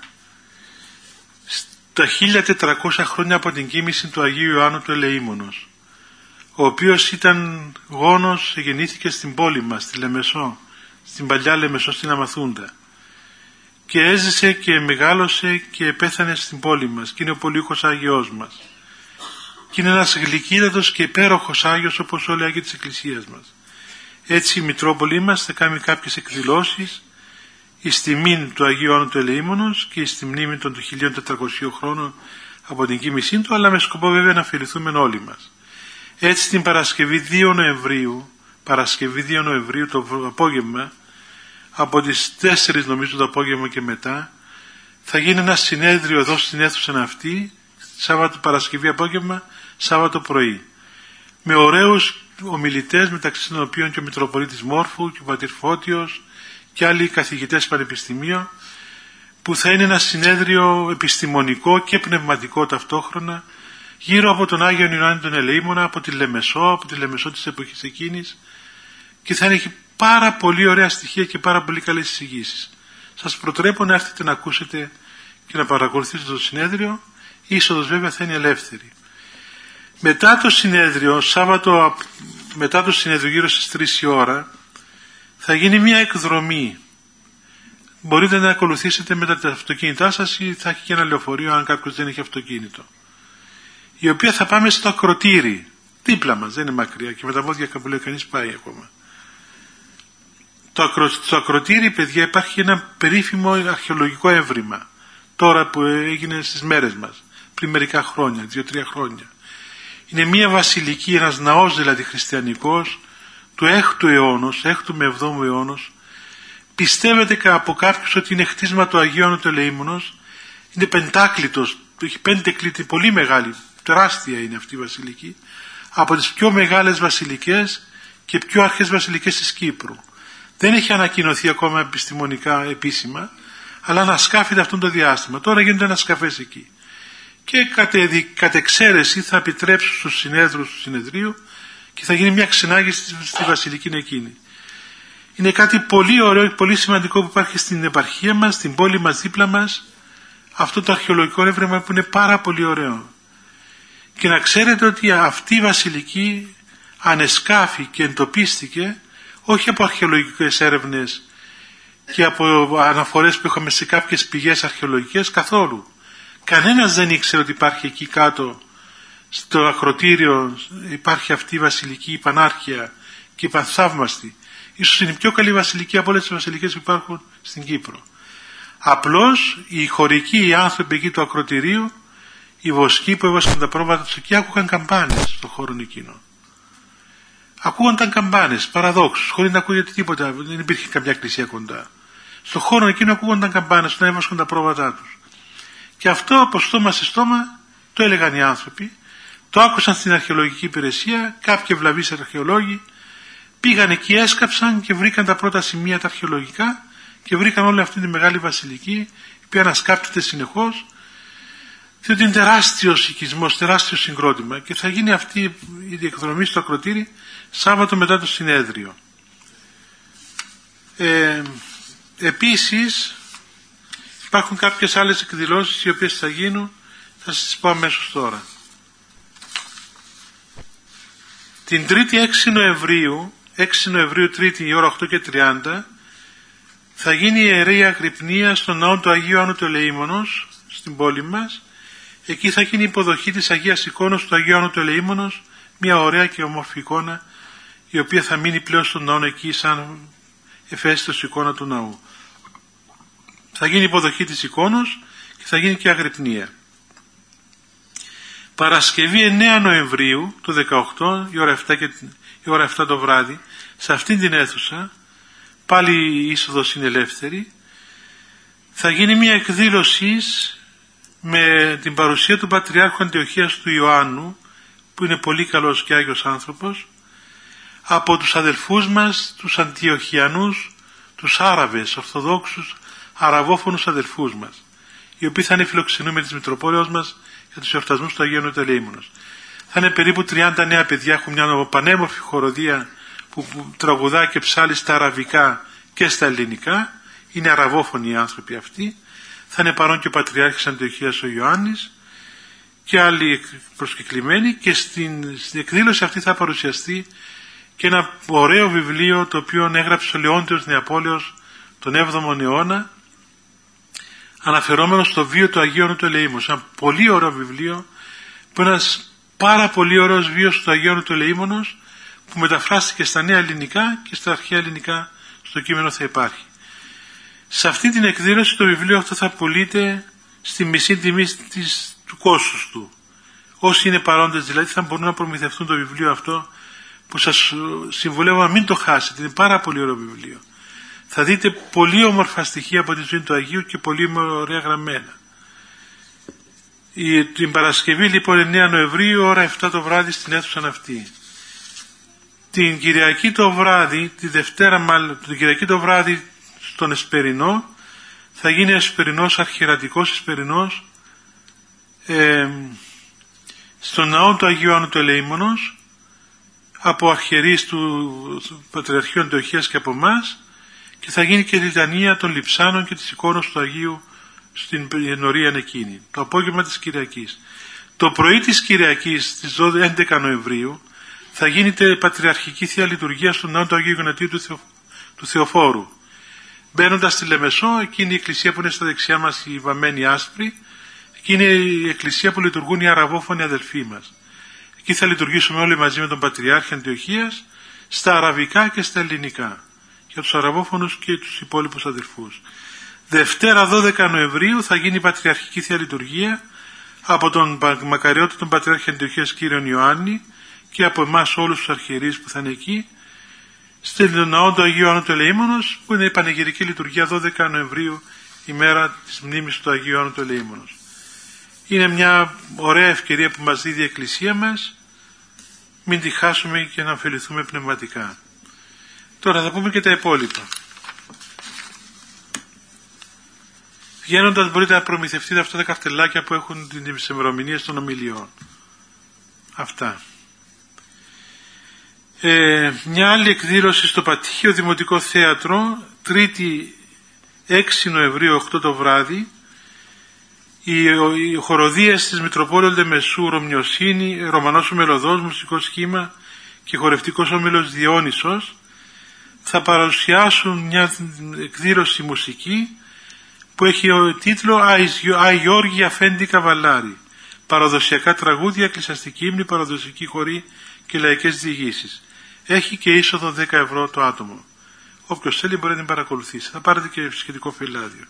στα 1400 χρόνια από την κοίμηση του Αγίου Ιωάννου του Ελεήμονος, ο οποίος ήταν γόνος, γεννήθηκε στην πόλη μας, στη Λεμεσό, στην παλιά Λεμεσό, στην Αμαθούντα, και έζησε και μεγάλωσε και πέθανε στην πόλη μας, και είναι ο πολύχος Άγιος μας, και είναι ένας γλυκύτατος και υπέροχος Άγιος, όπως όλοι οι Άγιοι της Εκκλησίας μας. Έτσι η Μητρόπολη μας θα κάνει κάποιες εκδηλώσεις εις τιμήν του Αγίου Ιωάννου του Ελεήμονος και εις τη μνήμη των 1400 χρόνων από την κοίμησή του, αλλά με σκοπό βέβαια να ωφεληθούμε όλοι μας. Έτσι την Παρασκευή 2 Νοεμβρίου το απόγευμα, από τις 4 νομίζω το απόγευμα και μετά, θα γίνει ένα συνέδριο εδώ στην αίθουσα αυτή, Σάββατο Παρασκευή απόγευμα, Σάββατο πρωί, με ωραίους ομιλητές, μεταξύ των οποίων και ο Μητροπολίτης Μόρφου και ο πατήρ Φώτιος και άλλοι καθηγητές πανεπιστημίων, που θα είναι ένα συνέδριο επιστημονικό και πνευματικό ταυτόχρονα, γύρω από τον Άγιο Ιωάννη τον Ελεήμονα, από τη Λεμεσό της εποχής εκείνης, και θα έχει πάρα πολύ ωραία στοιχεία και πάρα πολύ καλές εισηγήσεις. Σας προτρέπω να έρθετε να ακούσετε και να παρακολουθήσετε το συνέδριο. Η είσοδος βέβαια θα είναι ελεύθερη. Μετά το συνέδριο, μετά το συνέδριο γύρω στις 3 η ώρα, θα γίνει μια εκδρομή. Μπορείτε να ακολουθήσετε με τα αυτοκίνητά σας, ή θα έχει και ένα λεωφορείο αν κάποιος δεν έχει αυτοκίνητο, η οποία θα πάμε στο Ακροτήρι, δίπλα μας, δεν είναι μακριά, και με τα πόδια που λέει κανείς πάει ακόμα. Στο Ακροτήρι, παιδιά, υπάρχει ένα περίφημο αρχαιολογικό έβριμα, τώρα που έγινε στις μέρες μας, πριν μερικά χρόνια, 2-3 χρόνια. Είναι μια βασιλική, ένας ναός δηλαδή χριστιανικός, του 6ου αιώνα, 6ου με 7ου αιώνα. Πιστεύετε από κάποιους ότι είναι χτίσμα του Αγίου Ιωάννου του Ελεήμονος. Είναι πεντάκλητος, έχει 5 κλήτη, πολύ μεγάλη, τεράστια είναι αυτή η βασιλική, από τις πιο μεγάλες βασιλικές και πιο αρχές βασιλικές της Κύπρου. Δεν έχει ανακοινωθεί ακόμα επιστημονικά επίσημα, αλλά ανασκάφεται αυτό το διάστημα. Τώρα γίνονται ανασκαφές εκεί. Και κατ' εξαίρεση θα επιτρέψουν στους συνέδρους του συνεδρίου και θα γίνει μια ξενάγηση στη βασιλική εκείνη. Είναι κάτι πολύ ωραίο, πολύ σημαντικό που υπάρχει στην επαρχία μας, στην πόλη μας, δίπλα μας, αυτό το αρχαιολογικό έβρεμα που είναι πάρα πολύ ωραίο. Και να ξέρετε ότι αυτή η βασιλική ανεσκάφη και εντοπίστηκε όχι από αρχαιολογικές έρευνες και από αναφορές που είχαμε σε κάποιες πηγές αρχαιολογικές καθόλου. Κανένας δεν ήξερε ότι υπάρχει εκεί κάτω στο Ακροτήριο, υπάρχει αυτή η βασιλική, η πανάρχια και η πανθαύμαστη. Ίσως είναι η πιο καλή βασιλική από όλες τις βασιλικές που υπάρχουν στην Κύπρο. Απλώς οι χωρικοί, οι άνθρωποι εκεί του Ακροτηρίου, οι βοσκοί που έβασαν τα πρόβατα τους εκεί, άκουγαν καμπάνες στον χώρο εκείνο. Ακούγονταν καμπάνες, παραδόξους, χωρίς να ακούγεται τίποτα, δεν υπήρχε καμιά εκκλησία κοντά. Στον χώρο εκείνο ακούγονταν καμπάνες, να έβασκαν τα πρόβατά τους. Και αυτό από στόμα σε στόμα το έλεγαν οι άνθρωποι, το άκουσαν στην αρχαιολογική υπηρεσία, κάποιοι ευλαβείς αρχαιολόγοι, πήγαν εκεί, έσκαψαν και βρήκαν τα πρώτα σημεία τα αρχαιολογικά και βρήκαν όλη αυτή τη μεγάλη βασιλική, η οποία ανασκάπτεται συνεχώς, διότι είναι τεράστιος οικισμός, τεράστιο συγκρότημα, και θα γίνει αυτή η διεκδρομή στο Ακροτήρι Σάββατο μετά το συνέδριο. Επίσης υπάρχουν κάποιες άλλες εκδηλώσεις οι οποίες θα γίνουν, θα σας πω αμέσως τώρα. Την 3η 6 Νοεμβρίου Τρίτη η ώρα 8:30 θα γίνει η ιερή αγρυπνία στον ναό του Αγίου Ιωάννου του Ελεήμονος στην πόλη μας, Εκεί θα γίνει η υποδοχή της Αγίας Εικόνος του Αγίου Ιωάννου του Ελεήμονος, μια ωραία και όμορφη εικόνα, η οποία θα μείνει πλέον στον ναό εκεί σαν εφαίσθητος εικόνα του ναού. Θα γίνει η υποδοχή της εικόνος και θα γίνει και αγρυπνία. Παρασκευή 9 Νοεμβρίου του 18, η ώρα 7 το βράδυ, σε αυτήν την αίθουσα, πάλι η είσοδος είναι ελεύθερη, θα γίνει μια εκδήλωση με την παρουσία του Πατριάρχου Αντιοχίας του Ιωάννου, που είναι πολύ καλός και άγιος άνθρωπος, από τους αδελφούς μας, τους Αντιοχιανούς, τους Άραβες, Ορθοδόξους, Αραβόφωνους αδελφούς μας, οι οποίοι θα είναι φιλοξενούμενοι της Μητροπόλεως μας για τους εορτασμούς του Αγίου Ιωάννου του Ελεήμονος. Θα είναι περίπου 30 νέα παιδιά, έχουν μια πανέμορφη χοροδία που τραγουδά και ψάλει στα αραβικά και στα ελληνικά, είναι αραβόφωνοι οι άνθρωποι αυτοί. Θα είναι παρόν και ο Πατριάρχης Αντιοχίας ο Ιωάννης και άλλοι προσκεκλημένοι, και στην εκδήλωση αυτή θα παρουσιαστεί και ένα ωραίο βιβλίο το οποίο έγραψε ο Λεόντιος Νεαπόλεως τον 7ο αιώνα, αναφερόμενο στο βίο του Αγίου Ιωάννου του Ελεήμονος. Ένα πολύ ωραίο βιβλίο, που είναι ένας πάρα πολύ ωραίος βίος του Αγίου Ιωάννου του Ελεήμονος, που μεταφράστηκε στα νέα ελληνικά και στα αρχαία ελληνικά, στο κείμενο θα υπάρχει. Σε αυτή την εκδήλωση το βιβλίο αυτό θα πωλείται στη μισή τιμή του κόστους του. Όσοι είναι παρόντες δηλαδή θα μπορούν να προμηθευτούν το βιβλίο αυτό, που σας συμβουλεύω να μην το χάσετε. Είναι πάρα πολύ ωραίο βιβλίο. Θα δείτε πολύ όμορφα στοιχεία από τη ζωή του Αγίου και πολύ ωραία γραμμένα. Την Παρασκευή λοιπόν 9 Νοεμβρίου ώρα 7 το βράδυ στην αίθουσα αυτή. Την Κυριακή το βράδυ, την Κυριακή το βράδυ στον Εσπερινό, θα γίνει Εσπερινός, αρχιερατικός Εσπερινός, στον ναό του Αγίου Ιωάννου του Ελεήμονος, από αρχιερείς του Πατριαρχείου Αντιοχίας και από εμάς, και θα γίνει και η λιτανία των λειψάνων και της εικόνος του Αγίου στην ενορία εκείνη, το απόγευμα της Κυριακής. Το πρωί της Κυριακής, στις 11 Νοεμβρίου, θα γίνεται πατριαρχική Θεία Λειτουργία στον ναό του Αγίου Ιγνατίου του Θεοφόρου. Μπαίνοντας στη Λεμεσό, εκείνη η εκκλησία που είναι στα δεξιά μας, η βαμμένη άσπρη, εκείνη είναι η εκκλησία που λειτουργούν οι αραβόφωνοι αδελφοί μας. Εκεί θα λειτουργήσουμε όλοι μαζί με τον Πατριάρχη Αντιοχίας, στα αραβικά και στα ελληνικά, για τους αραβόφωνους και τους υπόλοιπους αδελφούς. Δευτέρα 12 Νοεμβρίου θα γίνει η πατριαρχική Θεία Λειτουργία από τον μακαριότητα τον Πατριάρχη Αντιοχίας κύριον Ιωάννη και από εμάς όλους τους αρχιερείς που θα είναι εκεί, στην ναό του Αγίου Ιωάννου του Ελεήμονος, που είναι η πανηγυρική λειτουργία 12 Νοεμβρίου, ημέρα της μνήμης του Αγίου Ιωάννου του Ελεήμονος. Είναι μια ωραία ευκαιρία που μας δίδει η Εκκλησία μας, μην τη χάσουμε και να ωφεληθούμε πνευματικά. Τώρα θα πούμε και τα υπόλοιπα. Βγαίνοντας μπορείτε να προμηθευτείτε αυτά τα καρτελάκια που έχουν τις ημερομηνίες των ομιλιών. Αυτά. Μια άλλη εκδήλωση στο Πατήχιο Δημοτικό Θέατρο, Τρίτη 6 Νοεμβρίου 8 το βράδυ, οι χοροδίες της Μητροπόλεως Λεμεσού, Ρωμιοσύνη, Ρωμανός Μελωδός, Μουσικό Σχήμα και Χορευτικός Όμιλος Διόνυσος θα παρουσιάσουν μια εκδήλωση μουσική που έχει τίτλο «Άι Γιώργη Αφέντη Καβαλάρη», παραδοσιακά τραγούδια, εκκλησιαστική ύμνη, παραδοσιακή χορή και λαϊκές διηγήσεις. Έχει και είσοδο 10 ευρώ το άτομο. Όποιος θέλει μπορεί να την παρακολουθήσει. Θα πάρετε και σχετικό φυλάδιο.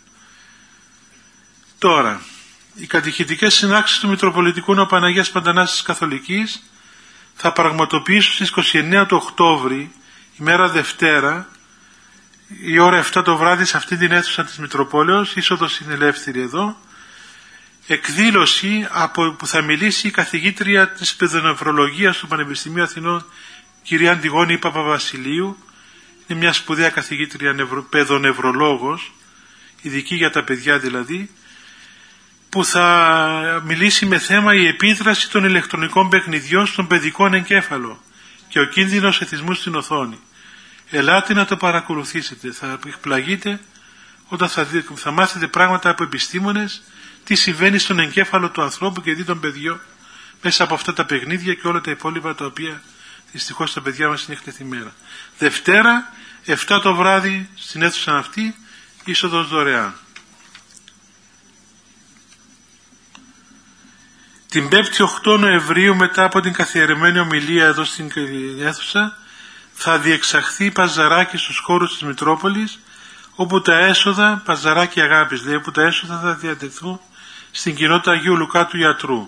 Τώρα, οι κατηχητικές συνάξεις του Μητροπολιτικού Ναού Παναγίας Παντανάσης Καθολικής θα πραγματοποιήσουν στις 29 του Οκτώβρη, ημέρα Δευτέρα, η ώρα 7 το βράδυ σε αυτή την αίθουσα της Μητροπόλεως, είσοδος είναι ελεύθερη εδώ, εκδήλωση που θα μιλήσει η καθηγήτρια της παιδονευρολογίας του Πανεπιστημίου Αθηνών, κυρία Αντιγόνη Παπαβασιλείου. Είναι μια σπουδαία καθηγήτρια παιδονευρολόγος, ειδική για τα παιδιά δηλαδή, που θα μιλήσει με θέμα η επίδραση των ηλεκτρονικών παιχνιδιών στον παιδικό εγκέφαλο και ο κίνδυνος εθισμού στην οθόνη. Ελάτε να το παρακολουθήσετε, θα εκπλαγείτε όταν θα μάθετε πράγματα από επιστήμονες, τι συμβαίνει στον εγκέφαλο του ανθρώπου και δι' των παιδιών μέσα από αυτά τα παιχνίδια και όλα τα υπόλοιπα τα οποία δυστυχώς τα παιδιά μας είναι εκτεθειμένα. Δευτέρα 7 το βράδυ στην αίθουσα αυτή, είσοδος δωρεάν. Την 5η 8 Νοεμβρίου, μετά από την καθιερωμένη ομιλία εδώ στην αίθουσα, θα διεξαχθεί παζαράκι στους χώρους της Μητρόπολης, όπου τα έσοδα, παζαράκι αγάπης, δηλαδή, όπου τα έσοδα θα διατεθούν στην κοινότητα Αγίου Λουκά του Ιατρού.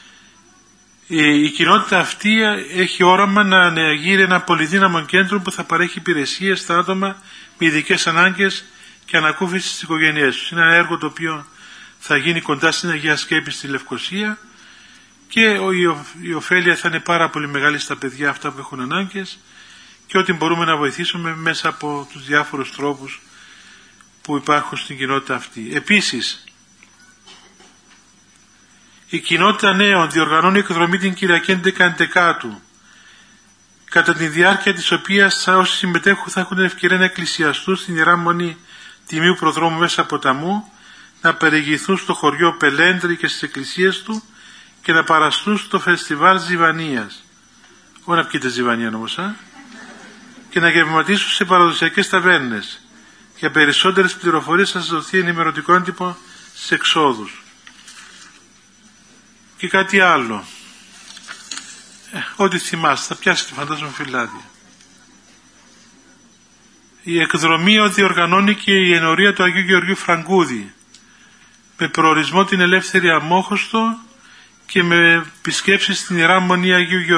Η κοινότητα αυτή έχει όραμα να αναγείρει ένα πολυδύναμο κέντρο που θα παρέχει υπηρεσίες στα άτομα με ειδικές ανάγκες και ανακούφιση στις οικογένειές τους. Είναι ένα έργο το οποίο θα γίνει κοντά στην Αγία Σκέπη στη Λευκοσία και η ωφέλεια θα είναι πάρα πολύ μεγάλη στα παιδιά αυτά που έχουν ανάγκες και ό,τι μπορούμε να βοηθήσουμε μέσα από τους διάφορους τρόπους που υπάρχουν στην κοινότητα αυτή. Επίσης, η κοινότητα νέων διοργανώνει εκδρομή την Κυριακή 11 κατά τη διάρκεια της οποίας όσοι συμμετέχουν θα έχουν την ευκαιρία να εκκλησιαστούν στην Ιερά Μονή Τιμίου Προδρόμου μέσα από Ποταμού, να περιηγηθούν στο χωριό Πελέντρη και στις εκκλησίες του και να παραστούν στο φεστιβάλ Ζιβανίας. Όχι να πιείτε Ζιβανία όμως, και να γευματίσουν σε παραδοσιακές ταβέρνες. Για περισσότερες πληροφορίες θα σας δοθεί ενημερωτικό έντυπο στις εξόδους. Και κάτι άλλο. Ό,τι θυμάστε, θα πιάσετε φαντάζομαι φυλάδια. Η εκδρομή διοργανώνει και η ενορία του Αγίου Γεωργίου Φραγκούδη, με προορισμό την ελεύθερη Αμόχωστο και με επισκέψεις στην Ιερά Μονή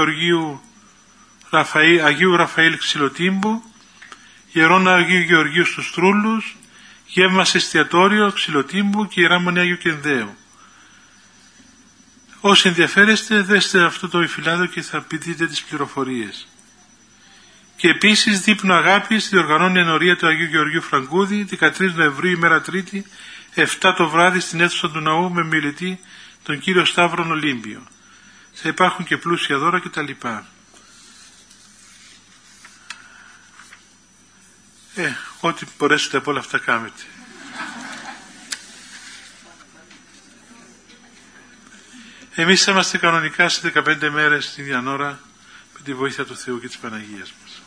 Αγίου Ραφαήλ Ξυλοτύμπου, Ιερών Αγίου Γεωργίου στους Τρούλους, γεύμα σε εστιατόριο Ξυλοτύμπου και Ιερά Μονή Αγίου Κενδαίου. Όσοι ενδιαφέρεστε, δέστε αυτό το φυλάδιο και θα δείτε τις πληροφορίες. Και επίσης δείπνο αγάπης διοργανώνει ενορία του Αγίου Γεωργίου Φραγκούδη 13 Νοεμβρίου ημέρα Τρίτη 7 το βράδυ στην αίθουσα του ναού με μιλητή τον κύριο Σταύρον Ολύμπιο. Θα υπάρχουν και πλούσια δώρα κτλ. Ό,τι μπορέσετε από όλα αυτά κάνετε. Εμείς θα είμαστε κανονικά σε 15 μέρες στην ίδια ώρα με τη βοήθεια του Θεού και της Παναγίας μας.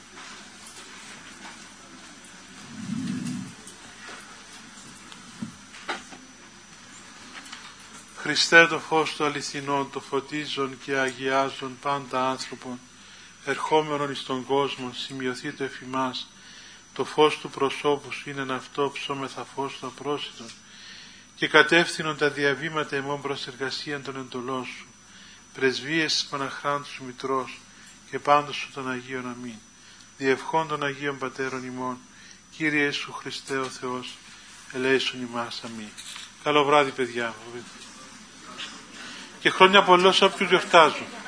Χριστέ, το φως του αληθινών, το φωτίζον και αγιάζον πάντα άνθρωπον, ερχόμενον εις τον κόσμο, σημειωθεί το εφημάς, το φως του προσώπου σου είναι αυτό ψώμεθα φως του απρόσιτον, και κατεύθυνον τα διαβήματα εμών προς εργασίαν των εντολών σου, πρεσβείες της Παναχράντου σου Μητρός και πάντως σου των Αγίων αμήν. Διευχών των Αγίων Πατέρων ημών, Κύριε Ιησού Χριστέ ο Θεός, ελέησον ημάς αμήν. Καλό βράδυ παιδιά. Και χρόνια πολλά σε όποιους γιορτάζουν.